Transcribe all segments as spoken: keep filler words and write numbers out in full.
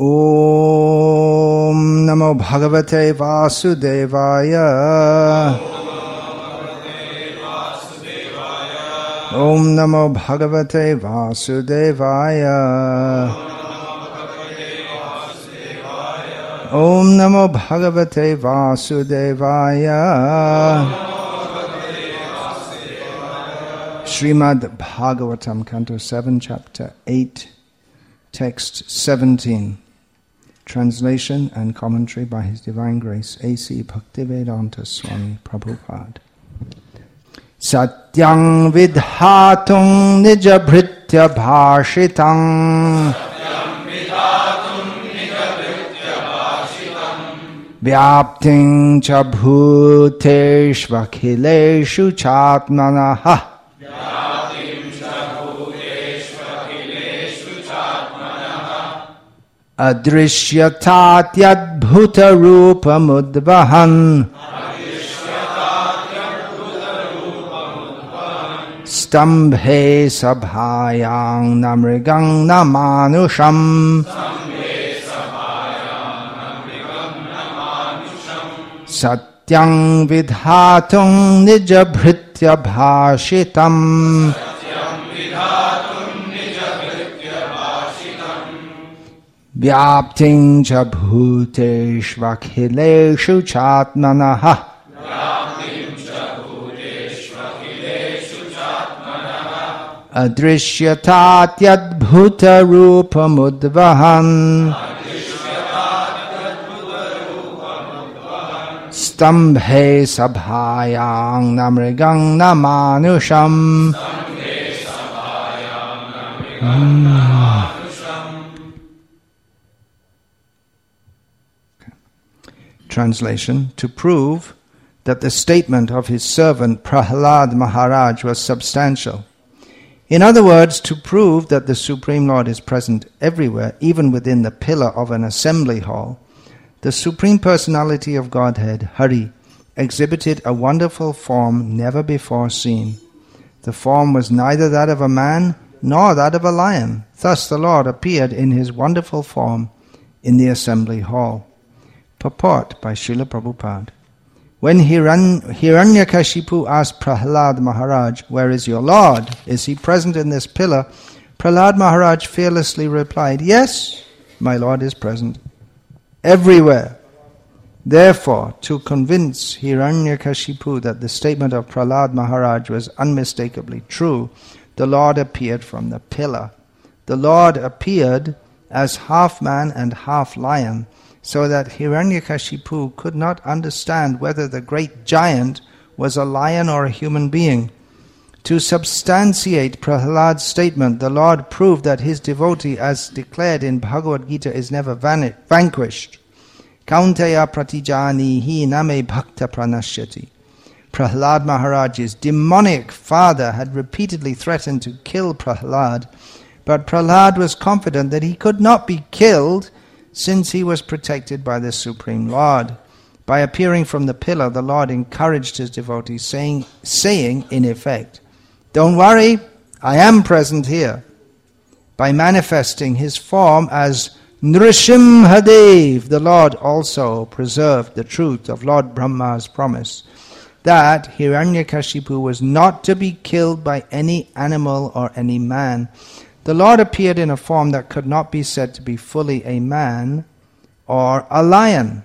Om Namo Bhagavate Vasudevaya. Om Namo Bhagavate Vasudevaya. Om Namo Bhagavate Vasudevaya. Srimad Bhagavatam, Canto seven, Chapter eight, Text seventeen. Translation and commentary by His Divine Grace A C Bhaktivedanta Swami Prabhupada. Satyang vidhatung nijabhritya bhashitam vyapting cha bhuteshvakhileshu chatmanaha adrishyatat-yadbhuta rupamudvahan stambhe sabhayang namrigang namanusham satyang vidhatung nijabhritya bhashitam vyapting cha bhuteshvakhileshu chatmanaha adrishyatat-yadbhuta rupamudvahan stambhe sabhayang namrigang namanusham. Translation: to prove that the statement of his servant Prahlad Maharaj was substantial. In other words, to prove that the Supreme Lord is present everywhere, even within the pillar of an assembly hall, the Supreme Personality of Godhead, Hari, exhibited a wonderful form never before seen. The form was neither that of a man nor that of a lion. Thus the Lord appeared in his wonderful form in the assembly hall. Purport by Srila Prabhupada. When Hiran- Hiranyakashipu asked Prahlad Maharaj, "Where is your Lord? Is he present in this pillar?" Prahlad Maharaj fearlessly replied, "Yes, my Lord is present everywhere." Therefore, to convince Hiranyakashipu that the statement of Prahlad Maharaj was unmistakably true, the Lord appeared from the pillar. The Lord appeared as half man and half lion, so that Hiranyakashipu could not understand whether the great giant was a lion or a human being. To substantiate Prahlad's statement, the Lord proved that his devotee, as declared in Bhagavad Gita, is never van- vanquished. Kaunteya pratijanihi name bhakta pranashyati. Prahlad Maharaj's demonic father had repeatedly threatened to kill Prahlad, but Prahlad was confident that he could not be killed since he was protected by the Supreme Lord. By appearing from the pillar, the Lord encouraged his devotee, saying, saying in effect, "Don't worry, I am present here." By manifesting his form as Nrsimhadev, the Lord also preserved the truth of Lord Brahma's promise that Hiranyakashipu was not to be killed by any animal or any man. The Lord appeared in a form that could not be said to be fully a man or a lion.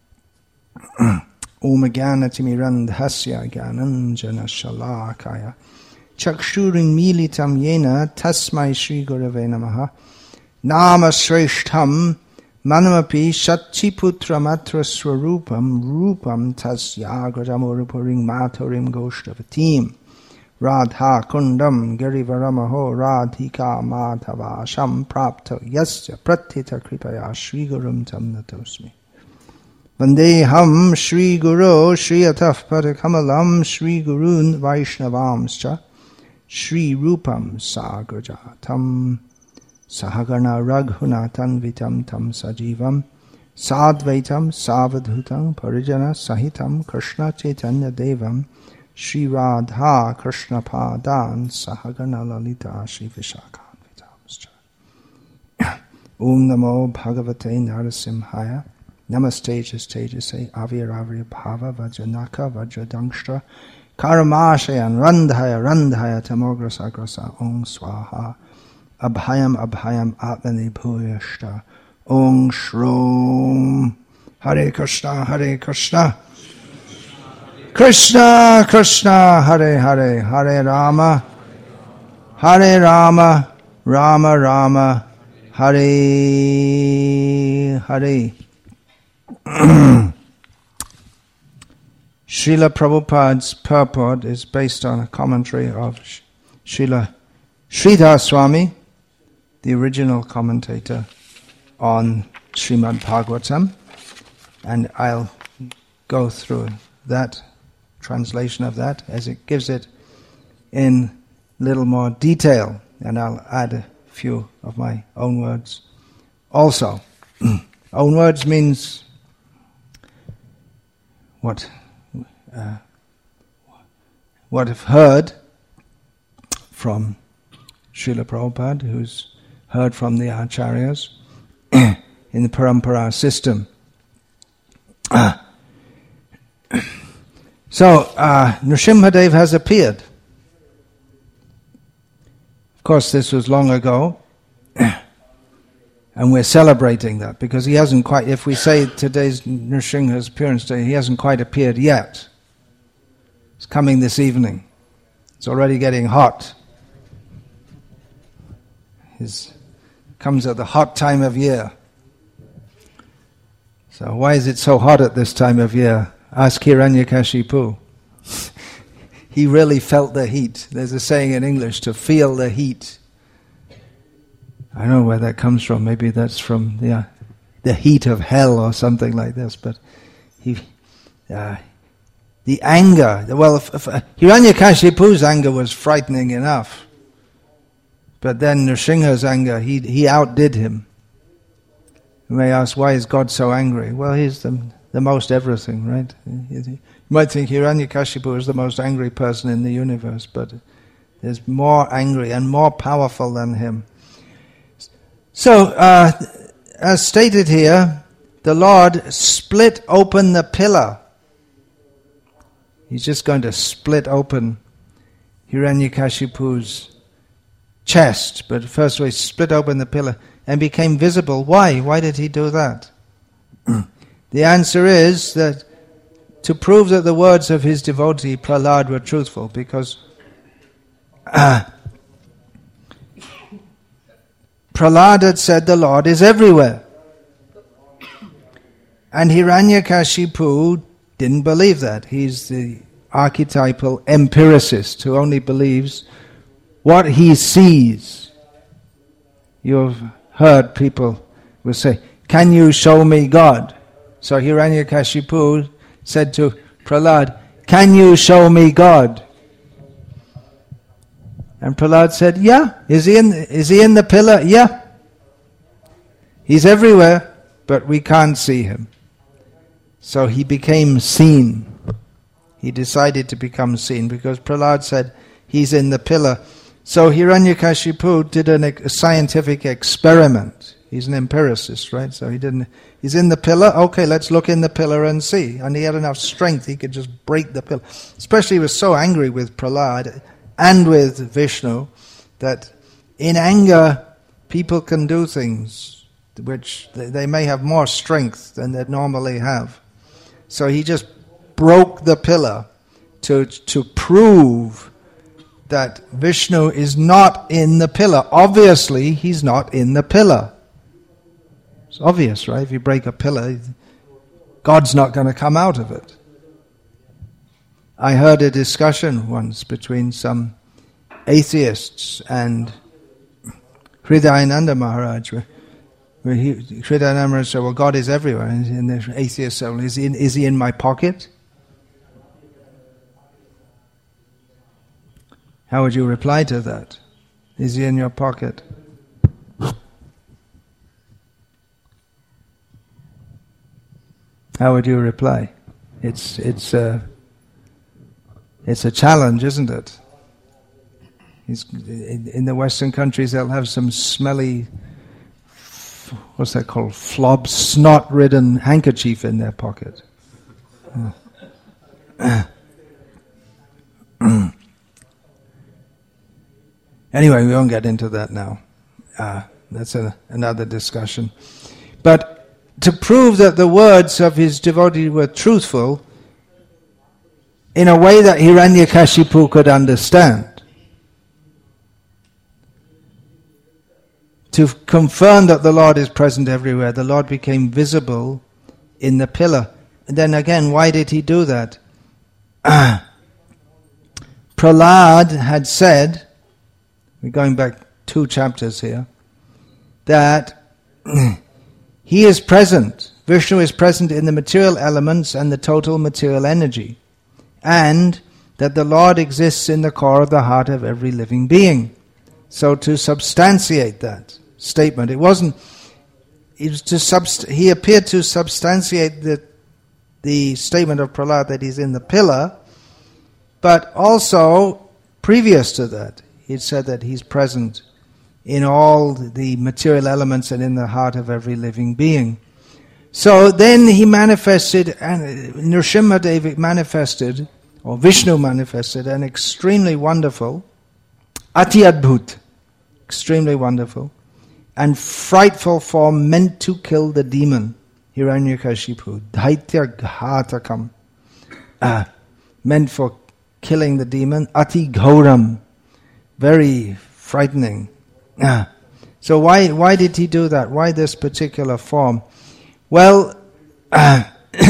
Om Jnanatimirandhasya Jnananjana Shalakaya Chakshurin Militam Yena Tasmai Shri Gurave Namaha Nama Shreshtham Manamapi Shatchiputra Matra Swarupam Rupam Tasya Grajamurupuring Matorim Goshtavatim Radha Kundam Girivaramaho Radhika Madhava Sham Prapta Yasya Pratita Kripaya Shri Gurum Tam Natosmi Vandeham Shri Guru Shri Ataf Padakamalam Shri Gurun Vaishnavamscha Shri Rupam Sagrajatam Sahagana Raghunatan Vitam Tam Sajivam Sadvaitam Savadhutam Parijana Sahitam Krishna Chaitanya Devam Shri Radha Krishna Padan Sahagana Lalita Shri Vishakhan Vitamscha. Om Namo Bhagavate Narasimhaya. Namastejas Tejase Aviravya Bhava Vajranaka Vajradangstra Karamashaya Randhaya Randhaya Tamograsa Grasa Om Swaha Abhayam Abhayam Atmani Bhuyashta Om Shroom. Hare Krishna Hare Krishna Krishna Krishna Hare Hare Hare Rama Hare Rama Rama Rama Hare Hare. Srila Prabhupada's purport is based on a commentary of Srila Sridhar Swami, the original commentator on Srimad Bhagavatam, and I'll go through that translation of that as it gives it in little more detail, and I'll add a few of my own words also. Own words means what uh, what I've heard from Srila Prabhupada, who's heard from the Acharyas in the Parampara system. So, uh, Nrsimhadev has appeared. Of course, this was long ago, and we're celebrating that, because he hasn't quite, if we say today's Nrsimha's appearance day, he hasn't quite appeared yet. It's coming this evening. It's already getting hot. It comes at the hot time of year. So why is it so hot at this time of year? Ask Hiranyakashipu. He really felt the heat. There's a saying in English, to feel the heat. I don't know where that comes from. Maybe that's from the, uh, the heat of hell or something like this. But he, uh, the anger, well, if, if, uh, Hiranyakashipu's anger was frightening enough. But then Nrsimha's anger, he, he outdid him. You may ask, why is God so angry? Well, he's the, the most everything, right? You might think Hiranyakashipu is the most angry person in the universe, but there's more angry and more powerful than him. So, uh, as stated here, the Lord split open the pillar. He's just going to split open Hiranyakashipu's chest, but first he split open the pillar and became visible. Why? Why did he do that? The answer is that to prove that the words of his devotee Prahlad were truthful, because uh, Prahlad had said the Lord is everywhere. And Hiranyakashipu didn't believe that. He's the archetypal empiricist who only believes what he sees. You've heard people will say, "Can you show me God?" So Hiranyakashipu said to Prahlad, "Can you show me God?" And Prahlad said, "Yeah." Is he in, is he in the pillar? Yeah. He's everywhere, but we can't see him. So he became seen. He decided to become seen because Prahlad said he's in the pillar. So Hiranyakashipu did an, a scientific experiment. He's an empiricist, right? So he didn't. He's in the pillar. Okay, let's look in the pillar and see. And he had enough strength; he could just break the pillar. Especially, he was so angry with Prahlad and with Vishnu that in anger people can do things which they, they may have more strength than they normally have. So he just broke the pillar to to prove that Vishnu is not in the pillar. Obviously, he's not in the pillar. It's obvious, right? If you break a pillar, God's not going to come out of it. I heard a discussion once between some atheists and Hridayananda Maharaj, where, where he, Hridayananda Maharaj said, "Well, God is everywhere." And the atheist said, "Well, is he in, is he in my pocket?" How would you reply to that? Is he in your pocket? How would you reply? It's it's a it's a challenge, isn't it? It's, in, in the Western countries, they'll have some smelly what's that called, flob, snot-ridden handkerchief in their pocket. Anyway, we won't get into that now. Uh, that's a, another discussion. But to prove that the words of his devotee were truthful in a way that Hiranyakashipu could understand, to confirm that the Lord is present everywhere, the Lord became visible in the pillar. And then again, why did he do that? Prahlad had said, we're going back two chapters here, that he is present, Vishnu is present in the material elements and the total material energy, and that the Lord exists in the core of the heart of every living being. So to substantiate that statement, it wasn't, it was to subst- he appeared to substantiate the, the statement of Prahlad that he's in the pillar, but also previous to that, he said that he's present in all the material elements and in the heart of every living being. So then he manifested, and Nrsimhadev manifested, or Vishnu manifested, an extremely wonderful, Ati Adbhut, extremely wonderful, and frightful form meant to kill the demon, Hiranyakashipu, Daitya Ghatakam, uh, meant for killing the demon, Ati Ghauram, very frightening. Uh, so why why did he do that? Why this particular form? Well, uh,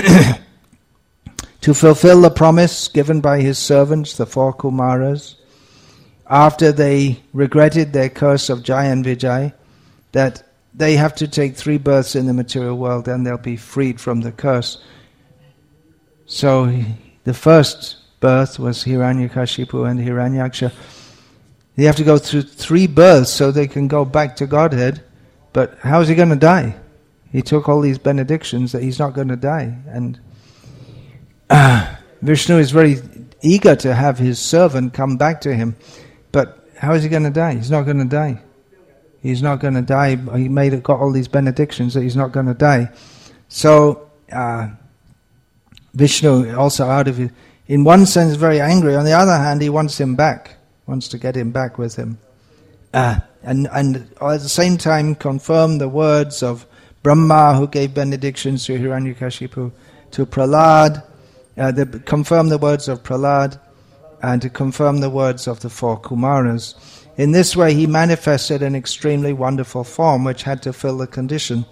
to fulfill the promise given by his servants, the four Kumaras, after they regretted their curse of Jai and Vijay, that they have to take three births in the material world and they'll be freed from the curse. So the first birth was Hiranyakashipu and Hiranyaksha. They have to go through three births so they can go back to Godhead, but how is he going to die? He took all these benedictions that he's not going to die. And uh, Vishnu is very eager to have his servant come back to him, but how is he going to die? He's not going to die. He's not going to die. He made it, got all these benedictions that he's not going to die. So uh, Vishnu also out of his, in one sense very angry. On the other hand, he wants him back, wants to get him back with him. Uh, and, and at the same time confirm the words of Brahma, who gave benedictions to Hiranyakashipu, to Prahlad, uh, the, confirm the words of Prahlad, and to confirm the words of the four Kumaras. In this way, he manifested an extremely wonderful form which had to fill the condition.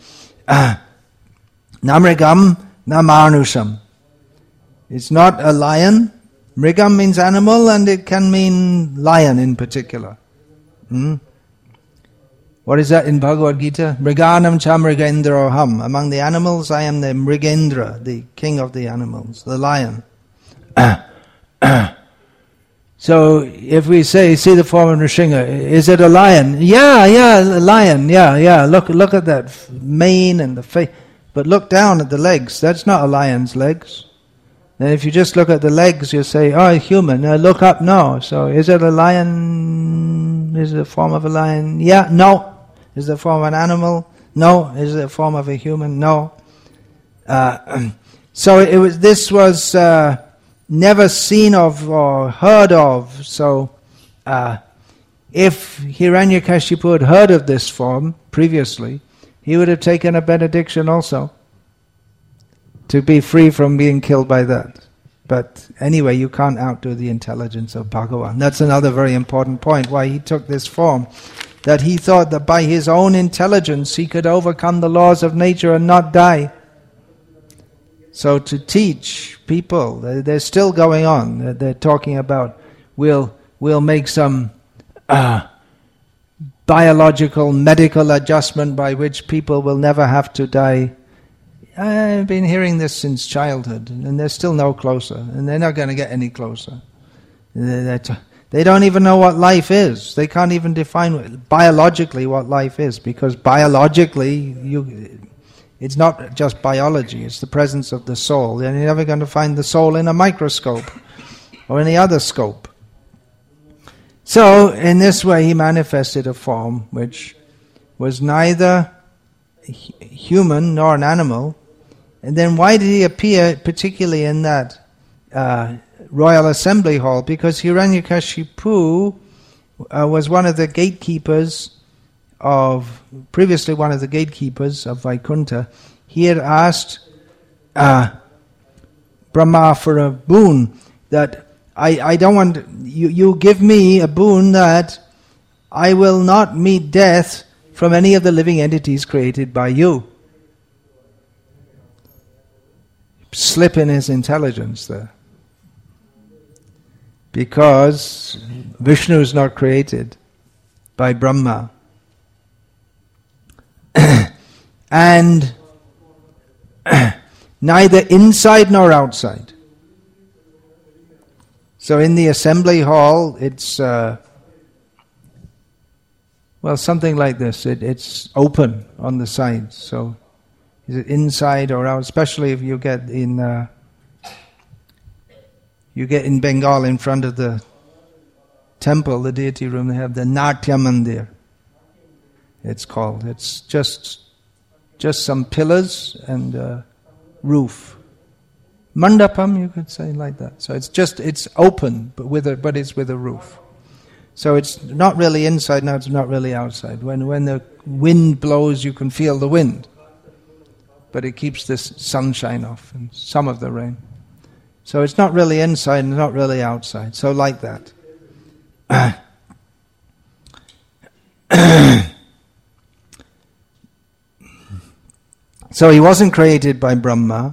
Namrigam namanusham. It's not a lion. Mrigam means animal, and it can mean lion in particular. Hmm? What is that in Bhagavad Gita? Mriganam cha mrigendroham. Among the animals, I am the Mrigendra, the king of the animals, the lion. So if we say, see the form of Nrsimha, is it a lion? Yeah, yeah, a lion, yeah, yeah. Look, look at that mane and the face. But look down at the legs. That's not a lion's legs. Then if you just look at the legs, you say, oh, human. Uh, look up, no. So is it a lion? Is it a form of a lion? Yeah, no. Is it a form of an animal? No. Is it a form of a human? No. Uh, so it was. This was uh, never seen of or heard of. So uh, if Hiranyakashipu had heard of this form previously, he would have taken a benediction also, to be free from being killed by that. But anyway, you can't outdo the intelligence of Bhagavan. That's another very important point, why he took this form. That he thought that by his own intelligence he could overcome the laws of nature and not die. So to teach people, they're still going on. They're talking about, we'll, we'll make some uh, biological, medical adjustment by which people will never have to die. I've been hearing this since childhood, and they're still no closer, and they're not going to get any closer. They don't even know what life is. They can't even define biologically what life is, because biologically, you, it's not just biology, it's the presence of the soul, and you're never going to find the soul in a microscope or any other scope. So, in this way, he manifested a form which was neither human nor an animal. And then why did he appear particularly in that uh, royal assembly hall? Because Hiranyakashipu uh, was one of the gatekeepers of, previously one of the gatekeepers of Vaikuntha. He had asked uh, Brahma for a boon, that I, I don't want, you, you give me a boon that I will not meet death from any of the living entities created by you. Slip in his intelligence there. Because Vishnu is not created by Brahma. And neither inside nor outside. So in the assembly hall, it's, uh, well, something like this. It, it's open on the sides. So is it inside or out? Especially if you get in, uh, you get in Bengal in front of the temple, the deity room, they have the Natya Mandir. It's called. It's just, just some pillars and uh, roof. Mandapam, you could say like that. So it's just, it's open, but with a, but it's with a roof. So it's not really inside, now it's not really outside. When when the wind blows, you can feel the wind. But it keeps this sunshine off and some of the rain. So it's not really inside and not really outside. So like that. So he wasn't created by Brahma.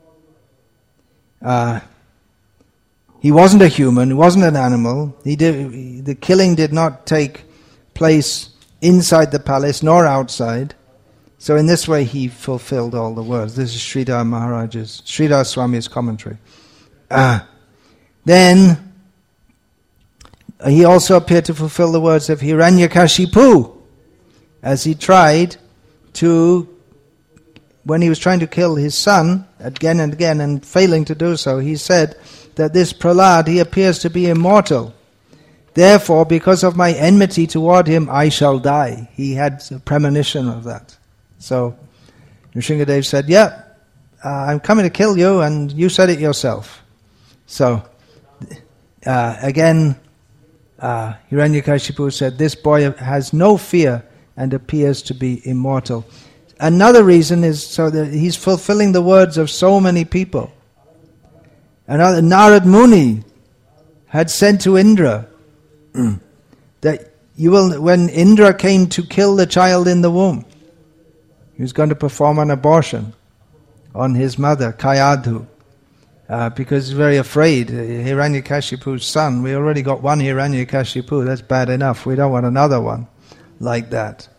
Uh, he wasn't a human, he wasn't an animal. He did, the killing did not take place inside the palace nor outside. So in this way he fulfilled all the words. This is Sridhar Maharaj's, Sridhar Swami's commentary. Uh, then he also appeared to fulfill the words of Hiranyakashipu, as he tried to, when he was trying to kill his son again and again and failing to do so, he said that this Prahlad, he appears to be immortal. Therefore, because of my enmity toward him, I shall die. He had a premonition of that. So Nrsingadev said, yeah, uh, I'm coming to kill you, and you said it yourself. So, uh, again, uh, Hiranyakashipu said, this boy has no fear and appears to be immortal. Another reason is so that he's fulfilling the words of so many people. Another, Narad Muni had said to Indra that you will, when Indra came to kill the child in the womb, he was going to perform an abortion on his mother, Kayadhu, uh, because he's very afraid. Hiranyakashipu's son, we already got one Hiranyakashipu, that's bad enough. We don't want another one like that.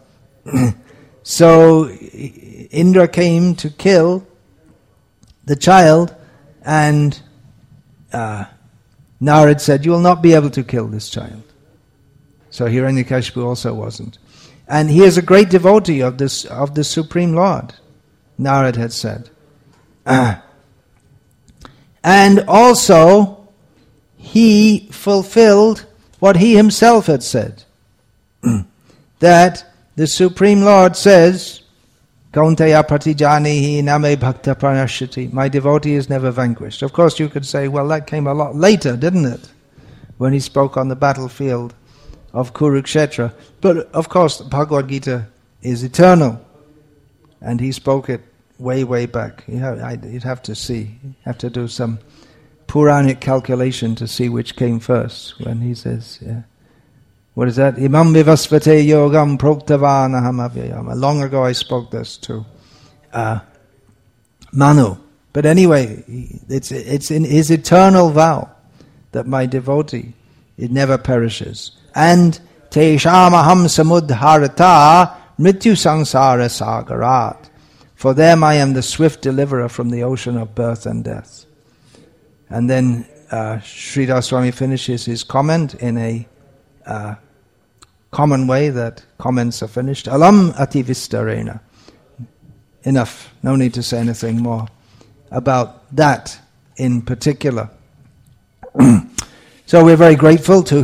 So Indra came to kill the child, and uh, Narad said, you will not be able to kill this child. So Hiranyakashipu also wasn't. And he is a great devotee of this of the Supreme Lord, Narad had said. Uh, and also, he fulfilled what he himself had said, that the Supreme Lord says, Kaunteya pratijanihi name bhakta pranashyati. My devotee is never vanquished. Of course you could say, well, that came a lot later, didn't it? When he spoke on the battlefield of Kurukshetra. But of course, the Bhagavad Gita is eternal. And he spoke it way, way back. You have, you'd have to see. You'd have to do some Puranic calculation to see which came first. When he says, yeah. What is that? Imam vivasvate yogam proktavan aham avyayam. Long ago I spoke this to uh, Manu. But anyway, it's it's in his eternal vow that my devotee, it never perishes. And tesham aham samudharata mrityu sangsara sagarat. For them I am the swift deliverer from the ocean of birth and death. And then uh, Sridhar Swami finishes his comment in a uh, common way that comments are finished. Alam ati vistarena. Enough. No need to say anything more about that in particular. So we're very grateful to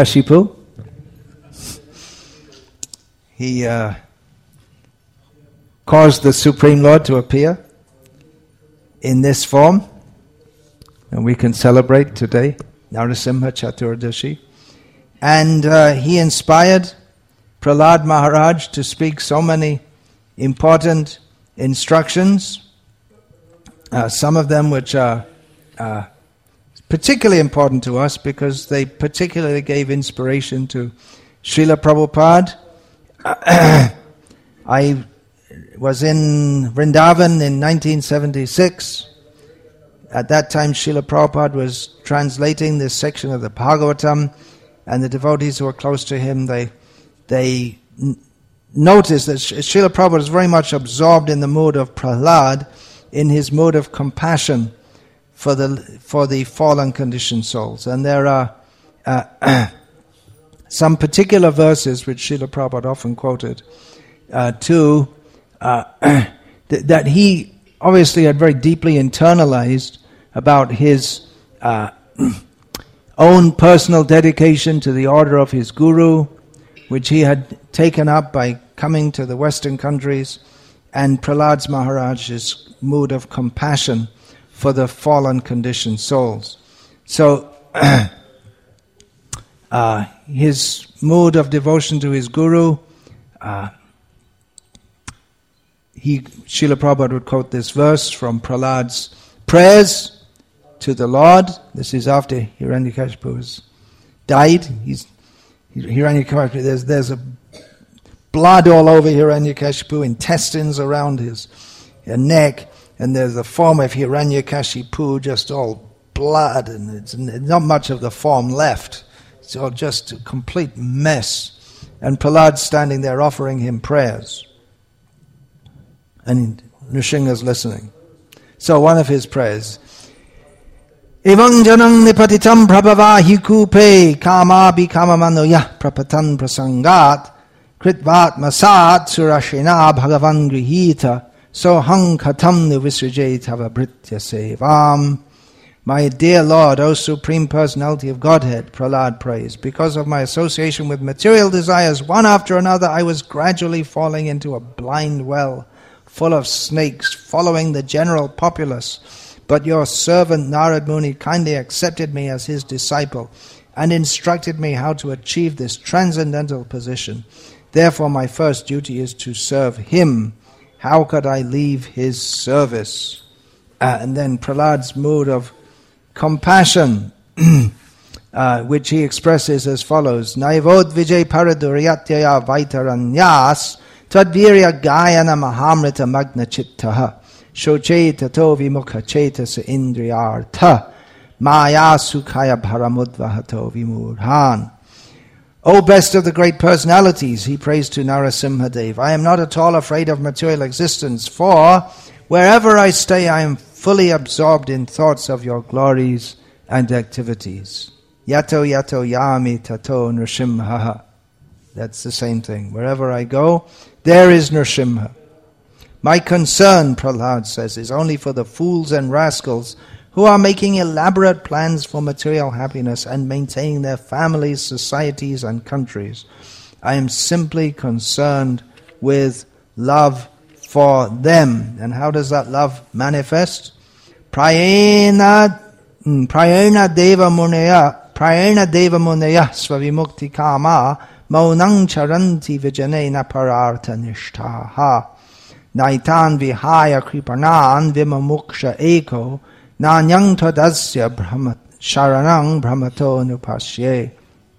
Hiranyakashipu. He uh, caused the Supreme Lord to appear in this form. And we can celebrate today, Narasimha Chaturdashi. And uh, he inspired Prahlad Maharaj to speak so many important instructions, uh, some of them which are uh, particularly important to us because they particularly gave inspiration to Srila Prabhupada. I was in Vrindavan in nineteen seventy-six. At that time, Srila Prabhupada was translating this section of the Bhagavatam, and the devotees who were close to him, they they n- noticed that Srila Prabhupada was very much absorbed in the mood of Prahlad, in his mood of compassion for the for the fallen conditioned souls. And there are uh, some particular verses which Srila Prabhupada often quoted uh, to uh, th- that he obviously had very deeply internalized about his uh, own personal dedication to the order of his guru, which he had taken up by coming to the Western countries, and Prahlad Maharaj's mood of compassion for the fallen conditioned souls. So uh, his mood of devotion to his guru, uh, he Srila Prabhupada would quote this verse from Prahlad's prayers to the Lord. This is after Hiranyakashipu has died. He's Hiranyakashipu. There's there's a blood all over Hiranyakashipu, intestines around his, his neck, and there's the form of Hiranyakashipu, just all blood, and it's not much of the form left. It's all just a complete mess. And Prahlad standing there offering him prayers, and Nrsimha's listening. So one of his prayers, Evang janang nipatitam prabhavahi kupe kama bikamamanoya prapatan prasangat kritvat masat surashena bhagavan grihita sohang katam nivisrijetava britya sevam. My dear Lord, O Supreme Personality of Godhead, Prahlad prays, because of my association with material desires, one after another, I was gradually falling into a blind well full of snakes, following the general populace. But your servant Narad Muni kindly accepted me as his disciple and instructed me how to achieve this transcendental position. Therefore, my first duty is to serve him. How could I leave his service? Uh, and then Prahlad's mood of compassion, uh, which he expresses as follows: Naivod vijay paraduryatyaya vaitaranyas tadvirya gayana mahamrita magna chittaha shoche tato vimukha chetasa indriyartha maya sukhaya bharamudvahato vimurhan. O best of the great personalities, he prays to Narasimha Dev, I am not at all afraid of material existence, for wherever I stay I am fully absorbed in thoughts of your glories and activities. Yato yato yami tato nrsimha. That's the same thing. Wherever I go, there is Nrsimha. My concern, Prahlad says, is only for the fools and rascals who are making elaborate plans for material happiness and maintaining their families, societies, and countries. I am simply concerned with love for them. And how does that love manifest? Prayena, prayena deva muneya, prayena deva muneya svavimukti kama maunang charanti vijanena parartha nishtaha. Naitan vihaya kripanan vimamuksha eko nanyang tadasya brahmat sharanang brahmato nupasye.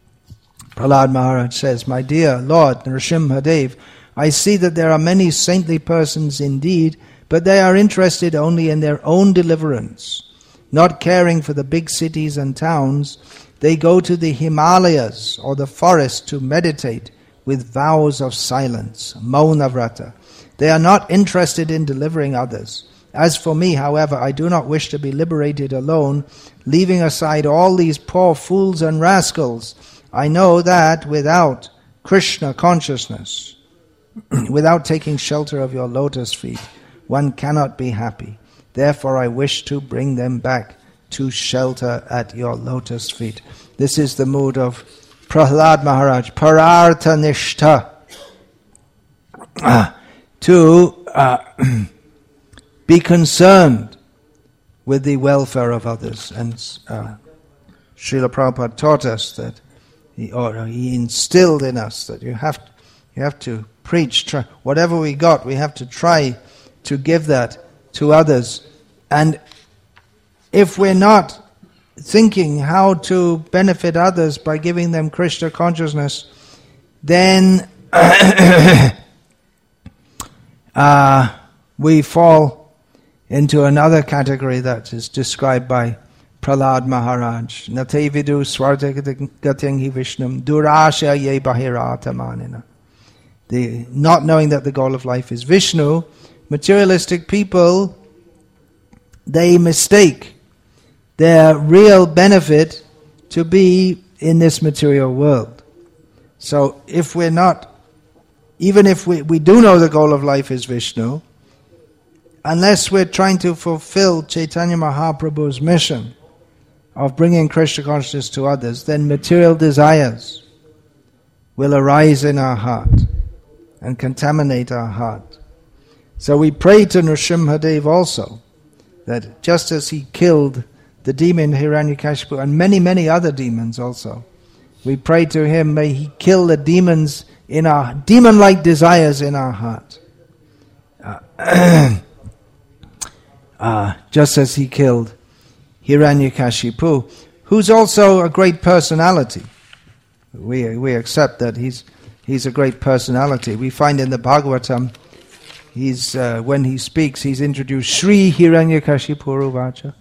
Prahlad Maharaj says, my dear Lord Nrsimha Dev, I see that there are many saintly persons indeed, but they are interested only in their own deliverance. Not caring for the big cities and towns, they go to the Himalayas or the forest to meditate with vows of silence, Maunavrata. They are not interested in delivering others. As for me, however, I do not wish to be liberated alone, leaving aside all these poor fools and rascals. I know that without Krishna consciousness, without taking shelter of your lotus feet, one cannot be happy. Therefore, I wish to bring them back to shelter at your lotus feet. This is the mood of Prahlad Maharaj, Parartha Nishtha. To uh, be concerned with the welfare of others. And uh, Srila Prabhupada taught us that, he, or he instilled in us that you have to, you have to preach, try, whatever we got, we have to try to give that to others. And if we're not thinking how to benefit others by giving them Krishna consciousness, then uh, we fall into another category that is described by Prahlad Maharaj. Nate vidu swartagatyang hi vishnum durasya ye bahirata manina. The not knowing that the goal of life is Vishnu, materialistic people, they mistake their real benefit to be in this material world. So if we're not, even if we, we do know the goal of life is Vishnu, unless we're trying to fulfill Chaitanya Mahaprabhu's mission of bringing Krishna consciousness to others, then material desires will arise in our heart and contaminate our heart. So we pray to Nrsimhadev also, that just as he killed the demon Hiranyakashipu and many, many other demons also, we pray to him, may he kill the demons in our, demon-like desires in our heart. Uh, uh, just as he killed Hiranyakashipu, who's also a great personality. We we accept that he's he's a great personality. We find in the Bhagavatam, he's uh, when he speaks, he's introduced Shri Hiranyakashipu Uvacha.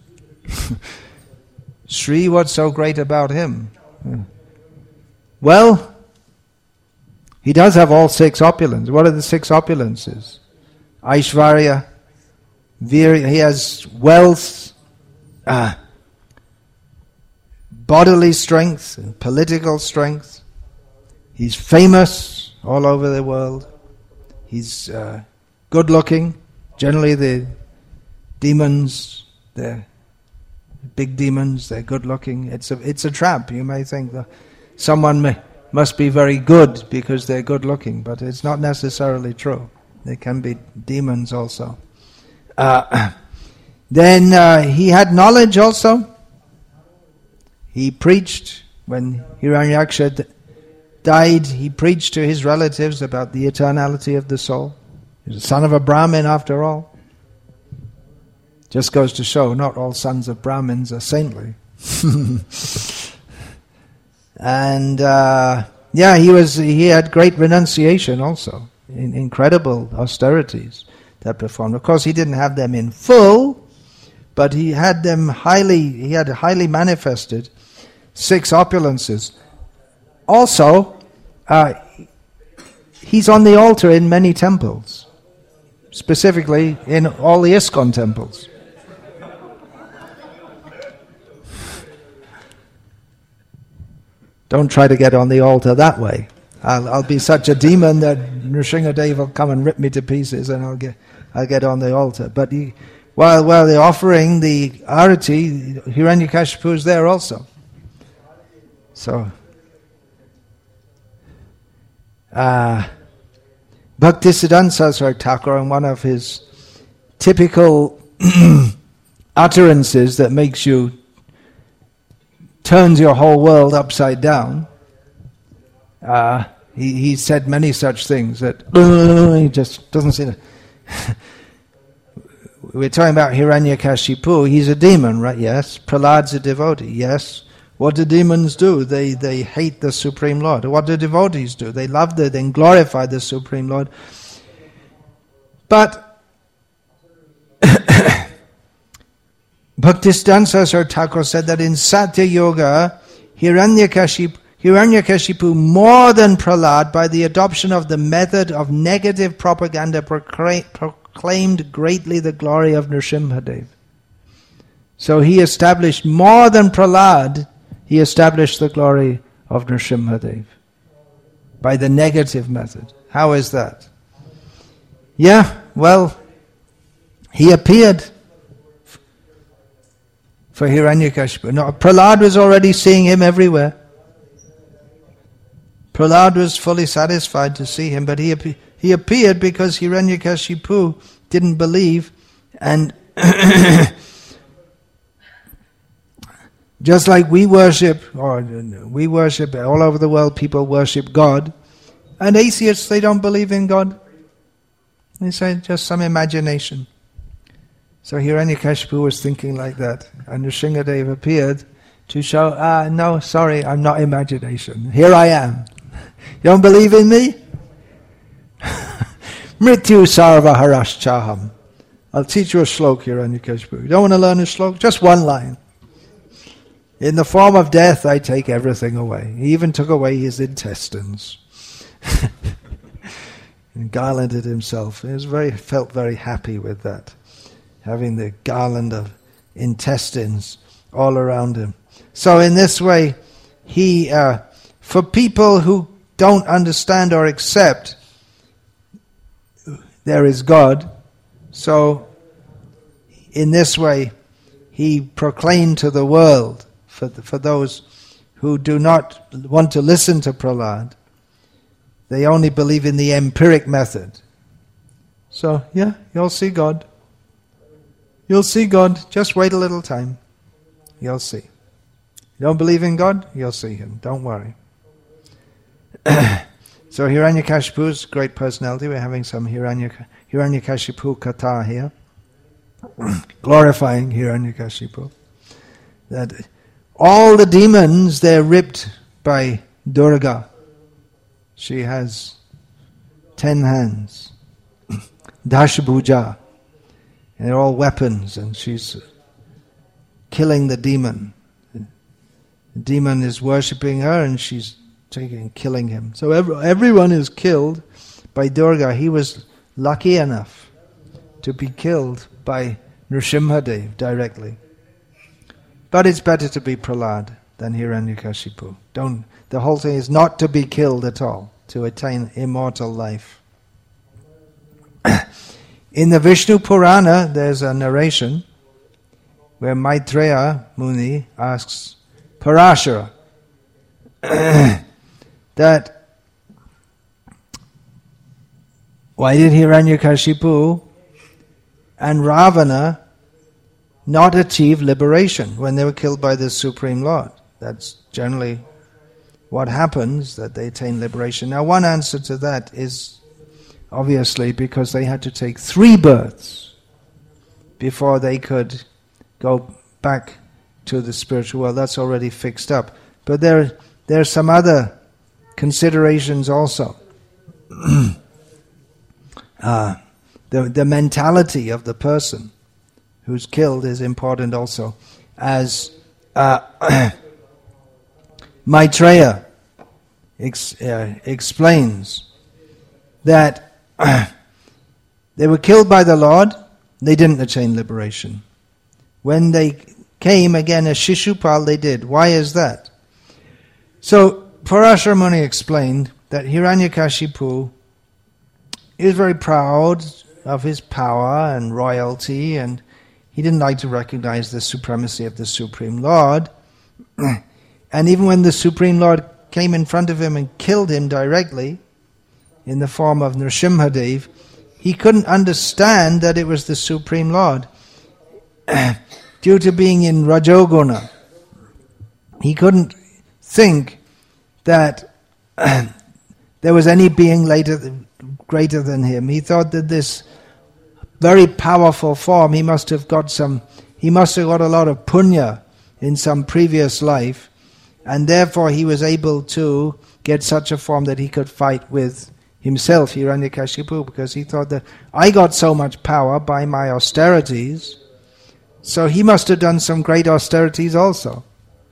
Shri, what's so great about him? Well, he does have all six opulences. What are the six opulences? Aishvarya, Virya, he has wealth, uh, bodily strength, and political strength. He's famous all over the world. He's uh, good looking. Generally the demons, they're big demons, they're good looking. It's a, it's a trap. You may think that someone may, must be very good because they're good looking, but it's not necessarily true. They can be demons also. Uh, then uh, he had knowledge also. He preached when Hiranyaksha d- died. He preached to his relatives about the eternality of the soul. He was the son of a Brahmin after all. Just goes to show not all sons of Brahmins are saintly. And uh, yeah, he was. He had great renunciation also. In, incredible austerities that performed. Of course, he didn't have them in full, but he had them highly. He had highly manifested six opulences. Also, uh, he's on the altar in many temples, specifically in all the ISKCON temples. Don't try to get on the altar that way. I'll, I'll be such a demon that Nrsimhadev will come and rip me to pieces, and I'll get I'll get on the altar. But he, while while they're offering the arati, Hiranyakashipu is there also. So, uh, Bhaktisiddhanta Saraswati Thakur, in one of his typical utterances that makes you turns your whole world upside down. Uh, he, he said many such things that uh, he just doesn't see it. We're talking about Hiranyakashipu. He's a demon, right? Yes. Prahlad's a devotee. Yes. What do demons do? They they hate the Supreme Lord. What do devotees do? They love the, then glorify the Supreme Lord. But Bhaktisiddhanta Saraswati Thakur said that in Satya Yoga, Hiranyakashipu Hiranyakashipu, more than Prahlad, by the adoption of the method of negative propaganda, proclaimed greatly the glory of Nrsimhadev. So he established, more than Prahlad, he established the glory of Nrsimhadev by the negative method. How is that? Yeah, well, he appeared for Hiranyakashipu. No, Prahlad was already seeing him everywhere. Prahlad was fully satisfied to see him, but he He appeared because Hiranyakashipu didn't believe, and just like we worship, or we worship all over the world, people worship God, and atheists, they don't believe in God. They say just some imagination. So Hiranyakashipu was thinking like that, and Nrsimhadev appeared to show, ah, no, sorry, I'm not imagination. Here I am. You don't believe in me? Mrityu sarva haraschaham. I'll teach you a slok, Hiranyakashipu. You don't want to learn a slok? Just one line. In the form of death, I take everything away. He even took away his intestines. And garlanded himself. He was very, felt very happy with that, having the garland of intestines all around him. So in this way, he, uh, for people who don't understand or accept there is God, so in this way, he proclaimed to the world, for the, for those who do not want to listen to Prahlad, they only believe in the empiric method. So, yeah, you'll see God. You'll see God. Just wait a little time. You'll see. You don't believe in God? You'll see Him. Don't worry. So Hiranyakashipu's great personality. We're having some Hiranyak- Hiranyakashipu katha here. Glorifying Hiranyakashipu. That all the demons, they're ripped by Durga. She has ten hands. Dashbhuja. And they're all weapons, and she's killing the demon. The demon is worshipping her, and she's taking, killing him. So every, everyone is killed by Durga. He was lucky enough to be killed by Nrsimhadev directly. But it's better to be Prahlad than Hiranyakashipu. Don't. The whole thing is not to be killed at all, to attain immortal life. In the Vishnu Purana, there's a narration where Maitreya Muni asks Parashara that why did Hiranyakashipu and Ravana not achieve liberation when they were killed by the Supreme Lord? That's generally what happens, that they attain liberation. Now, one answer to that is obviously because they had to take three births before they could go back to the spiritual world. That's already fixed up. But there, there are some other considerations also. uh, the, the mentality of the person who's killed is important also. As uh, Maitreya ex, uh, explains that they were killed by the Lord, they didn't attain liberation. When they came again as Shishupal, they did. Why is that? So Parashara Muni explained that Hiranyakashipu is very proud of his power and royalty, and he didn't like to recognize the supremacy of the Supreme Lord. And even when the Supreme Lord came in front of him and killed him directly, in the form of Nrsimhadev, he couldn't understand that it was the Supreme Lord. Due to being in Rajoguna, he couldn't think that there was any being later, greater than him. He thought that this very powerful form, he must have got some, he must have got a lot of punya in some previous life, and therefore he was able to get such a form that he could fight with himself, Hiranyakashipu, because he thought that I got so much power by my austerities, so he must have done some great austerities also.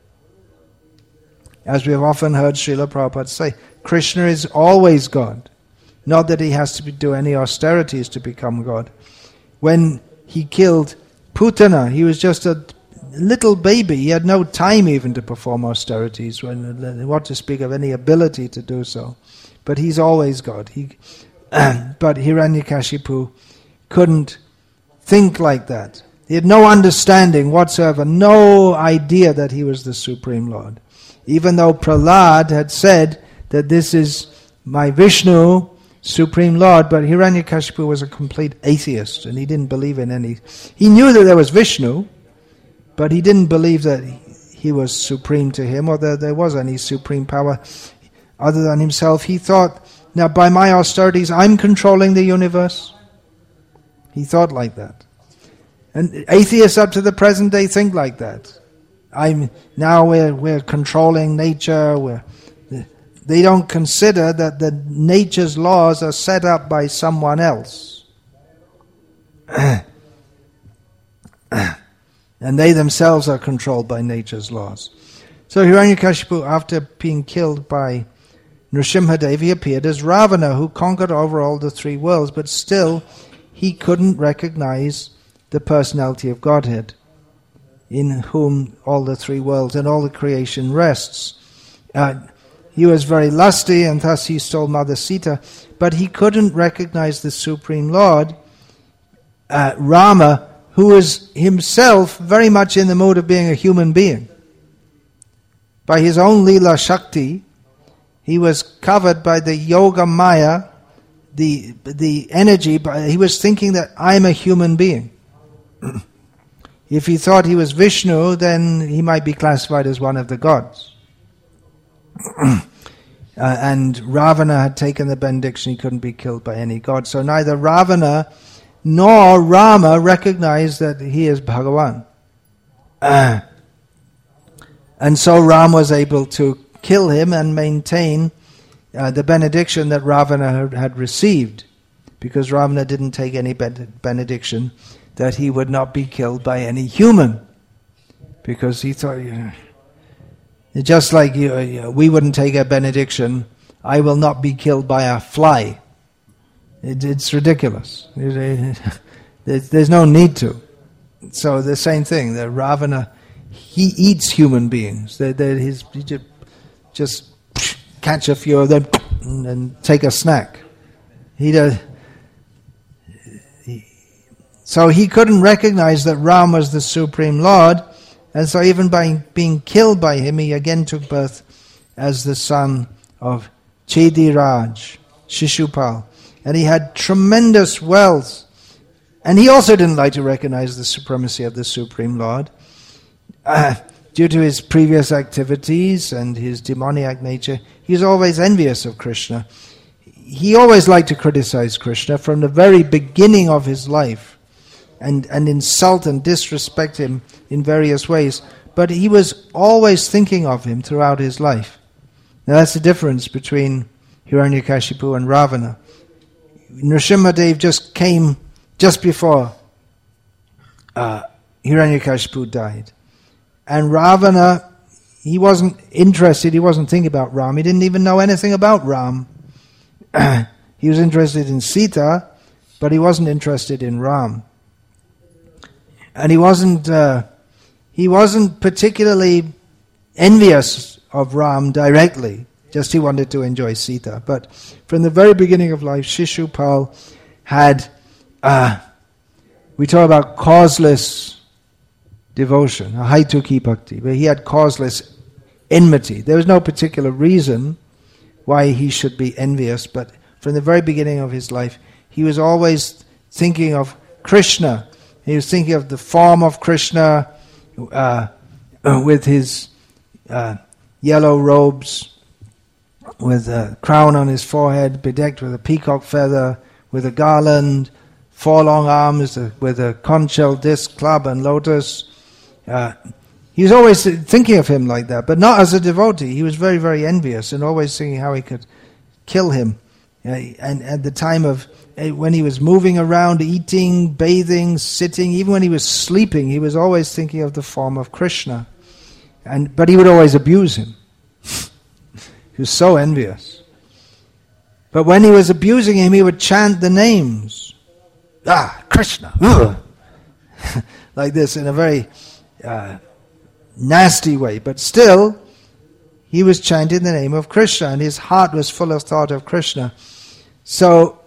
As we have often heard Srila Prabhupada say, Krishna is always God. Not that he has to do any austerities to become God. When he killed Putana, he was just a little baby. He had no time even to perform austerities, when, what to speak of any ability to do so. But he's always God. He, but Hiranyakashipu couldn't think like that. He had no understanding whatsoever, no idea that he was the Supreme Lord. Even though Prahlad had said that this is my Vishnu, Supreme Lord, but Hiranyakashipu was a complete atheist, and he didn't believe in any... He knew that there was Vishnu, but he didn't believe that he was supreme to him, or that there was any supreme power other than himself. He thought, now by my austerities, I'm controlling the universe. He thought like that. And atheists up to the present day think like that. I'm now we're we're controlling nature. We're, they don't consider that the nature's laws are set up by someone else, and they themselves are controlled by nature's laws. So Hiranyakashipu, after being killed by Nrsimhadev, he appeared as Ravana, who conquered over all the three worlds, but still he couldn't recognize the personality of Godhead, in whom all the three worlds and all the creation rests. Uh, he was very lusty, and thus he stole Mother Sita, but he couldn't recognize the Supreme Lord, uh, Rama, who was himself very much in the mood of being a human being. By his own Leela Shakti, he was covered by the Yoga Maya, the, the energy, but he was thinking that I'm a human being. If he thought he was Vishnu, then he might be classified as one of the gods. uh, and Ravana had taken the benediction, he couldn't be killed by any god. So neither Ravana nor Rama recognized that he is Bhagavan. Uh, and so Ram was able to kill him and maintain uh, the benediction that Ravana had, had received, because Ravana didn't take any ben- benediction that he would not be killed by any human, because he thought, you know, just like you, you know, we wouldn't take a benediction, I will not be killed by a fly. It, it's ridiculous. It, it, there's no need to. So the same thing, the Ravana, he eats human beings. They, they, his, he just, just catch a few of them and take a snack. He does. So he couldn't recognize that Ram was the Supreme Lord, and so even by being killed by him, he again took birth as the son of Chediraj, Shishupal. And he had tremendous wealth. And he also didn't like to recognize the supremacy of the Supreme Lord. Uh, due to his previous activities and his demoniac nature, he was always envious of Krishna. He always liked to criticize Krishna from the very beginning of his life, and, and insult and disrespect him in various ways. But he was always thinking of him throughout his life. Now that's the difference between Hiranyakashipu and Ravana. Nrsimhadev just came just before uh, Hiranyakashipu died. And Ravana, he wasn't interested, he wasn't thinking about Ram, he didn't even know anything about Ram. He was interested in Sita, but he wasn't interested in Ram. And he wasn't uh, he wasn't particularly envious of Ram directly, just he wanted to enjoy Sita. But from the very beginning of life, Shishupal had, uh, we talk about causeless devotion, a haituki bhakti, but he had causeless enmity. There was no particular reason why he should be envious, but from the very beginning of his life, he was always thinking of Krishna. He was thinking of the form of Krishna uh, with his uh, yellow robes, with a crown on his forehead, bedecked with a peacock feather, with a garland, four long arms, uh, with a conch shell disc, club and lotus. Uh, he was always thinking of him like that, but not as a devotee. He was very, very envious and always thinking how he could kill him. Uh, and at the time of, uh, when he was moving around, eating, bathing, sitting, even when he was sleeping, he was always thinking of the form of Krishna. And but he would always abuse him. He was so envious. But when he was abusing him, he would chant the names. Ah, Krishna. Like this, in a very uh, nasty way. But still, he was chanting the name of Krishna, and his heart was full of thought of Krishna. So,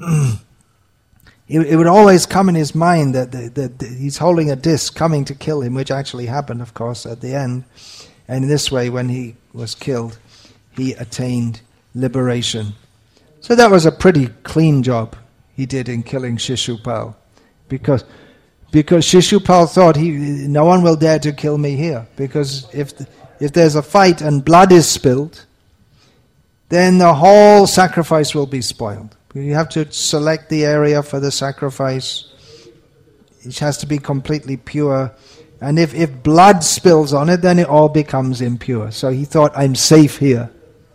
it, it would always come in his mind that, the, that the, he's holding a disc coming to kill him, which actually happened, of course, at the end. And in this way, when he was killed, he attained liberation. So that was a pretty clean job he did in killing Shishupal, because because Shishupal thought he no one will dare to kill me here, because if if there's a fight and blood is spilled, then the whole sacrifice will be spoiled. You have to select the area for the sacrifice. It has to be completely pure. And if, if blood spills on it, then it all becomes impure. So he thought, I'm safe here.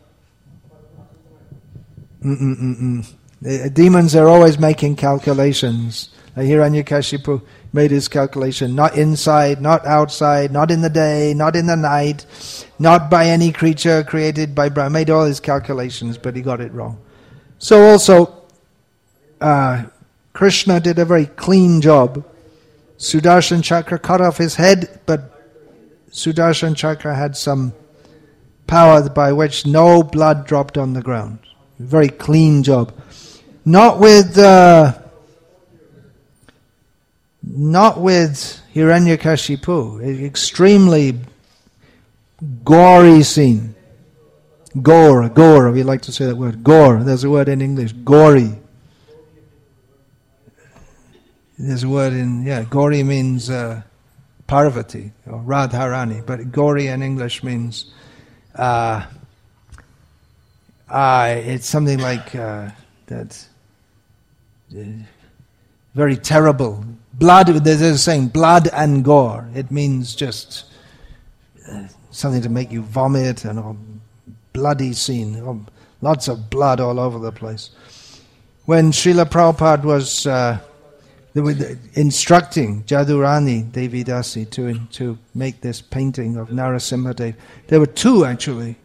Mm-mm-mm-mm. The demons are always making calculations. Hiranyakashipu made his calculation, not inside, not outside, not in the day, not in the night, not by any creature created by Brahma. Made all his calculations, but he got it wrong. So also, uh, Krishna did a very clean job. Sudarshan Chakra cut off his head, but Sudarshan Chakra had some power by which no blood dropped on the ground. Very clean job. Not with uh, not with Hiranyakashipu. Extremely gory scene. Gore, gore, we like to say that word. Gore, there's a word in English, gory. There's a word in, yeah, Gauri means uh, Parvati or Radharani, but Gauri in English means, uh, uh, it's something like uh, that, uh, very terrible. Blood, there's a saying, blood and gore. It means just uh, something to make you vomit and a bloody scene, or lots of blood all over the place. When Srila Prabhupada was Uh, They were instructing Jadurani Devidasi to to make this painting of Narasimhadev. There were two actually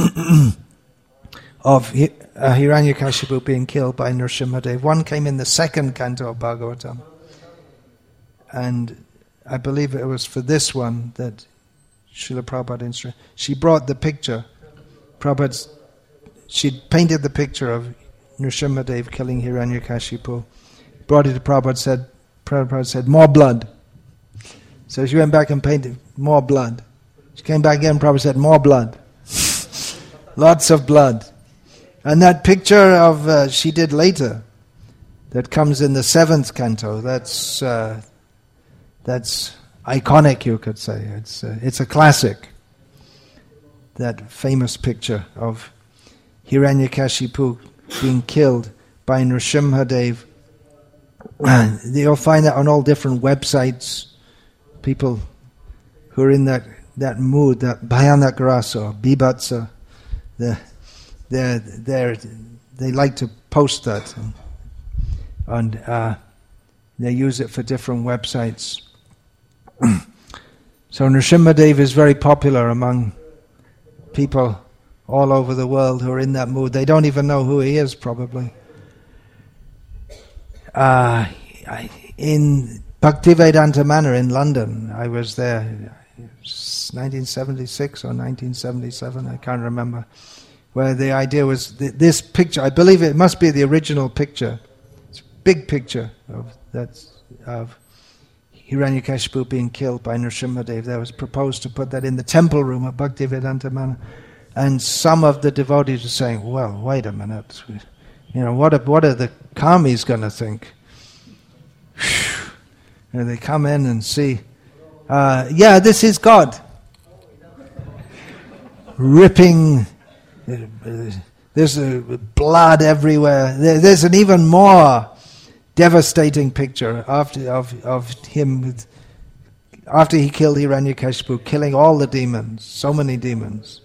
of uh, Hiranyakashipu being killed by Narasimhadev. One came in the second canto of Bhagavatam, and I believe it was for this one that Srila Prabhupada instructed. She brought the picture. Prabhupada, she painted the picture of Narasimhadev killing Hiranyakashipu. Brought it to Prabhupada, said, Prabhupada said, more blood. So she went back and painted more blood. She came back again, Prabhupada said, more blood. Lots of blood. And that picture of uh, she did later, that comes in the seventh canto, that's uh, that's iconic, you could say. It's uh, it's a classic. That famous picture of Hiranyakashipu being killed by Nrsimhadev. You'll find that on all different websites. People who are in that, that mood, that bhayanak rasa or bibhatsa, they're, they're, they're, they like to post that, and, and uh, they use it for different websites. So Nrsimhadev is very popular among people all over the world who are in that mood. They don't even know who he is, probably. Uh, I, in Bhaktivedanta Manor in London, I was there, nineteen seventy-six or nineteen seventy-seven, I can't remember, where the idea was th- this picture, I believe it must be the original picture, it's a big picture of that of Hiranyakashipu being killed by Nrsimhadev. There was proposed to put that in the temple room at Bhaktivedanta Manor, and some of the devotees were saying, well, wait a minute, you know, what are, what are the karmis going to think? And they come in and see, uh, yeah, this is God. Ripping, there's uh, blood everywhere. There, there's an even more devastating picture after of, of him, with, after he killed Hiranyakashipu, killing all the demons, so many demons.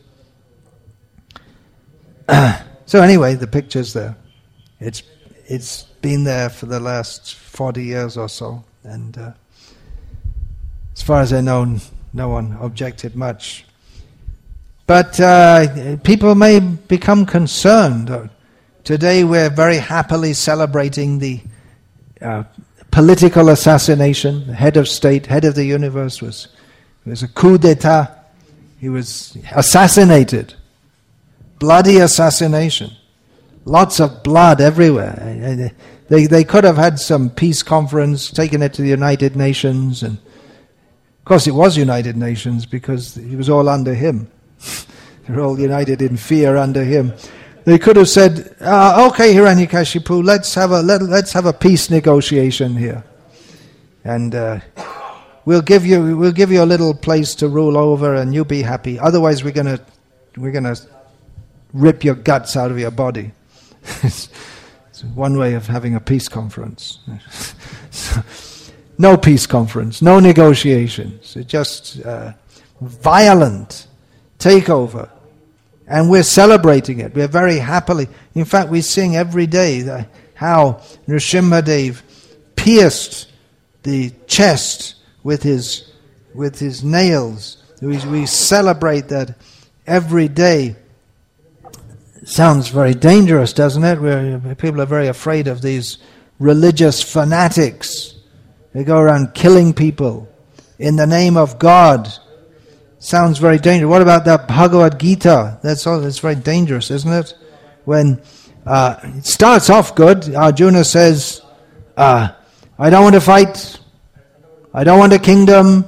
So anyway, the picture's there. It's it's been there for the last forty years or so, and uh, as far as I know, no one objected much. But uh, people may become concerned. Today we're very happily celebrating the uh, political assassination. The head of state, head of the universe, was it was a coup d'etat. He was assassinated, bloody assassination. Lots of blood everywhere. They they could have had some peace conference, taken it to the United Nations, and of course it was United Nations because it was all under him. They're all united in fear under him. They could have said, uh, "Okay, Hiranyakashipu, let's have a let, let's have a peace negotiation here, and uh, we'll give you we'll give you a little place to rule over, and you be happy. Otherwise, we're gonna we're gonna rip your guts out of your body." It's one way of having a peace conference. No peace conference, no negotiations. It's just uh, violent takeover. And we're celebrating it. We're very happily. In fact, we sing every day that how Nrsimhadev pierced the chest with his with his nails. We, we celebrate that every day. Sounds very dangerous, doesn't it? We're, people are very afraid of these religious fanatics. They go around killing people in the name of God. Sounds very dangerous. What about that Bhagavad Gita? That's all. It's very dangerous, isn't it? When uh, it starts off good, Arjuna says, uh, "I don't want to fight. I don't want a kingdom."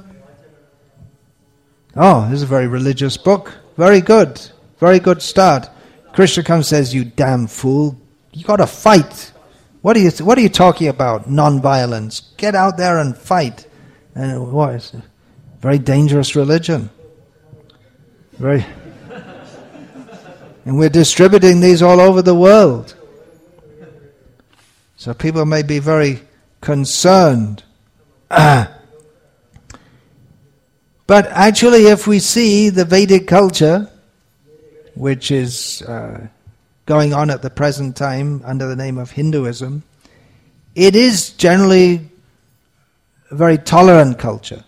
Oh, this is a very religious book. Very good. Very good start. Krishna comes and says, "You damn fool! You got to fight. What are you? What are you talking about? Non-violence. Get out there and fight." And what is it? Very dangerous religion. Very. And we're distributing these all over the world. So people may be very concerned. But actually, if we see the Vedic culture, which is uh, going on at the present time under the name of Hinduism, it is generally a very tolerant culture.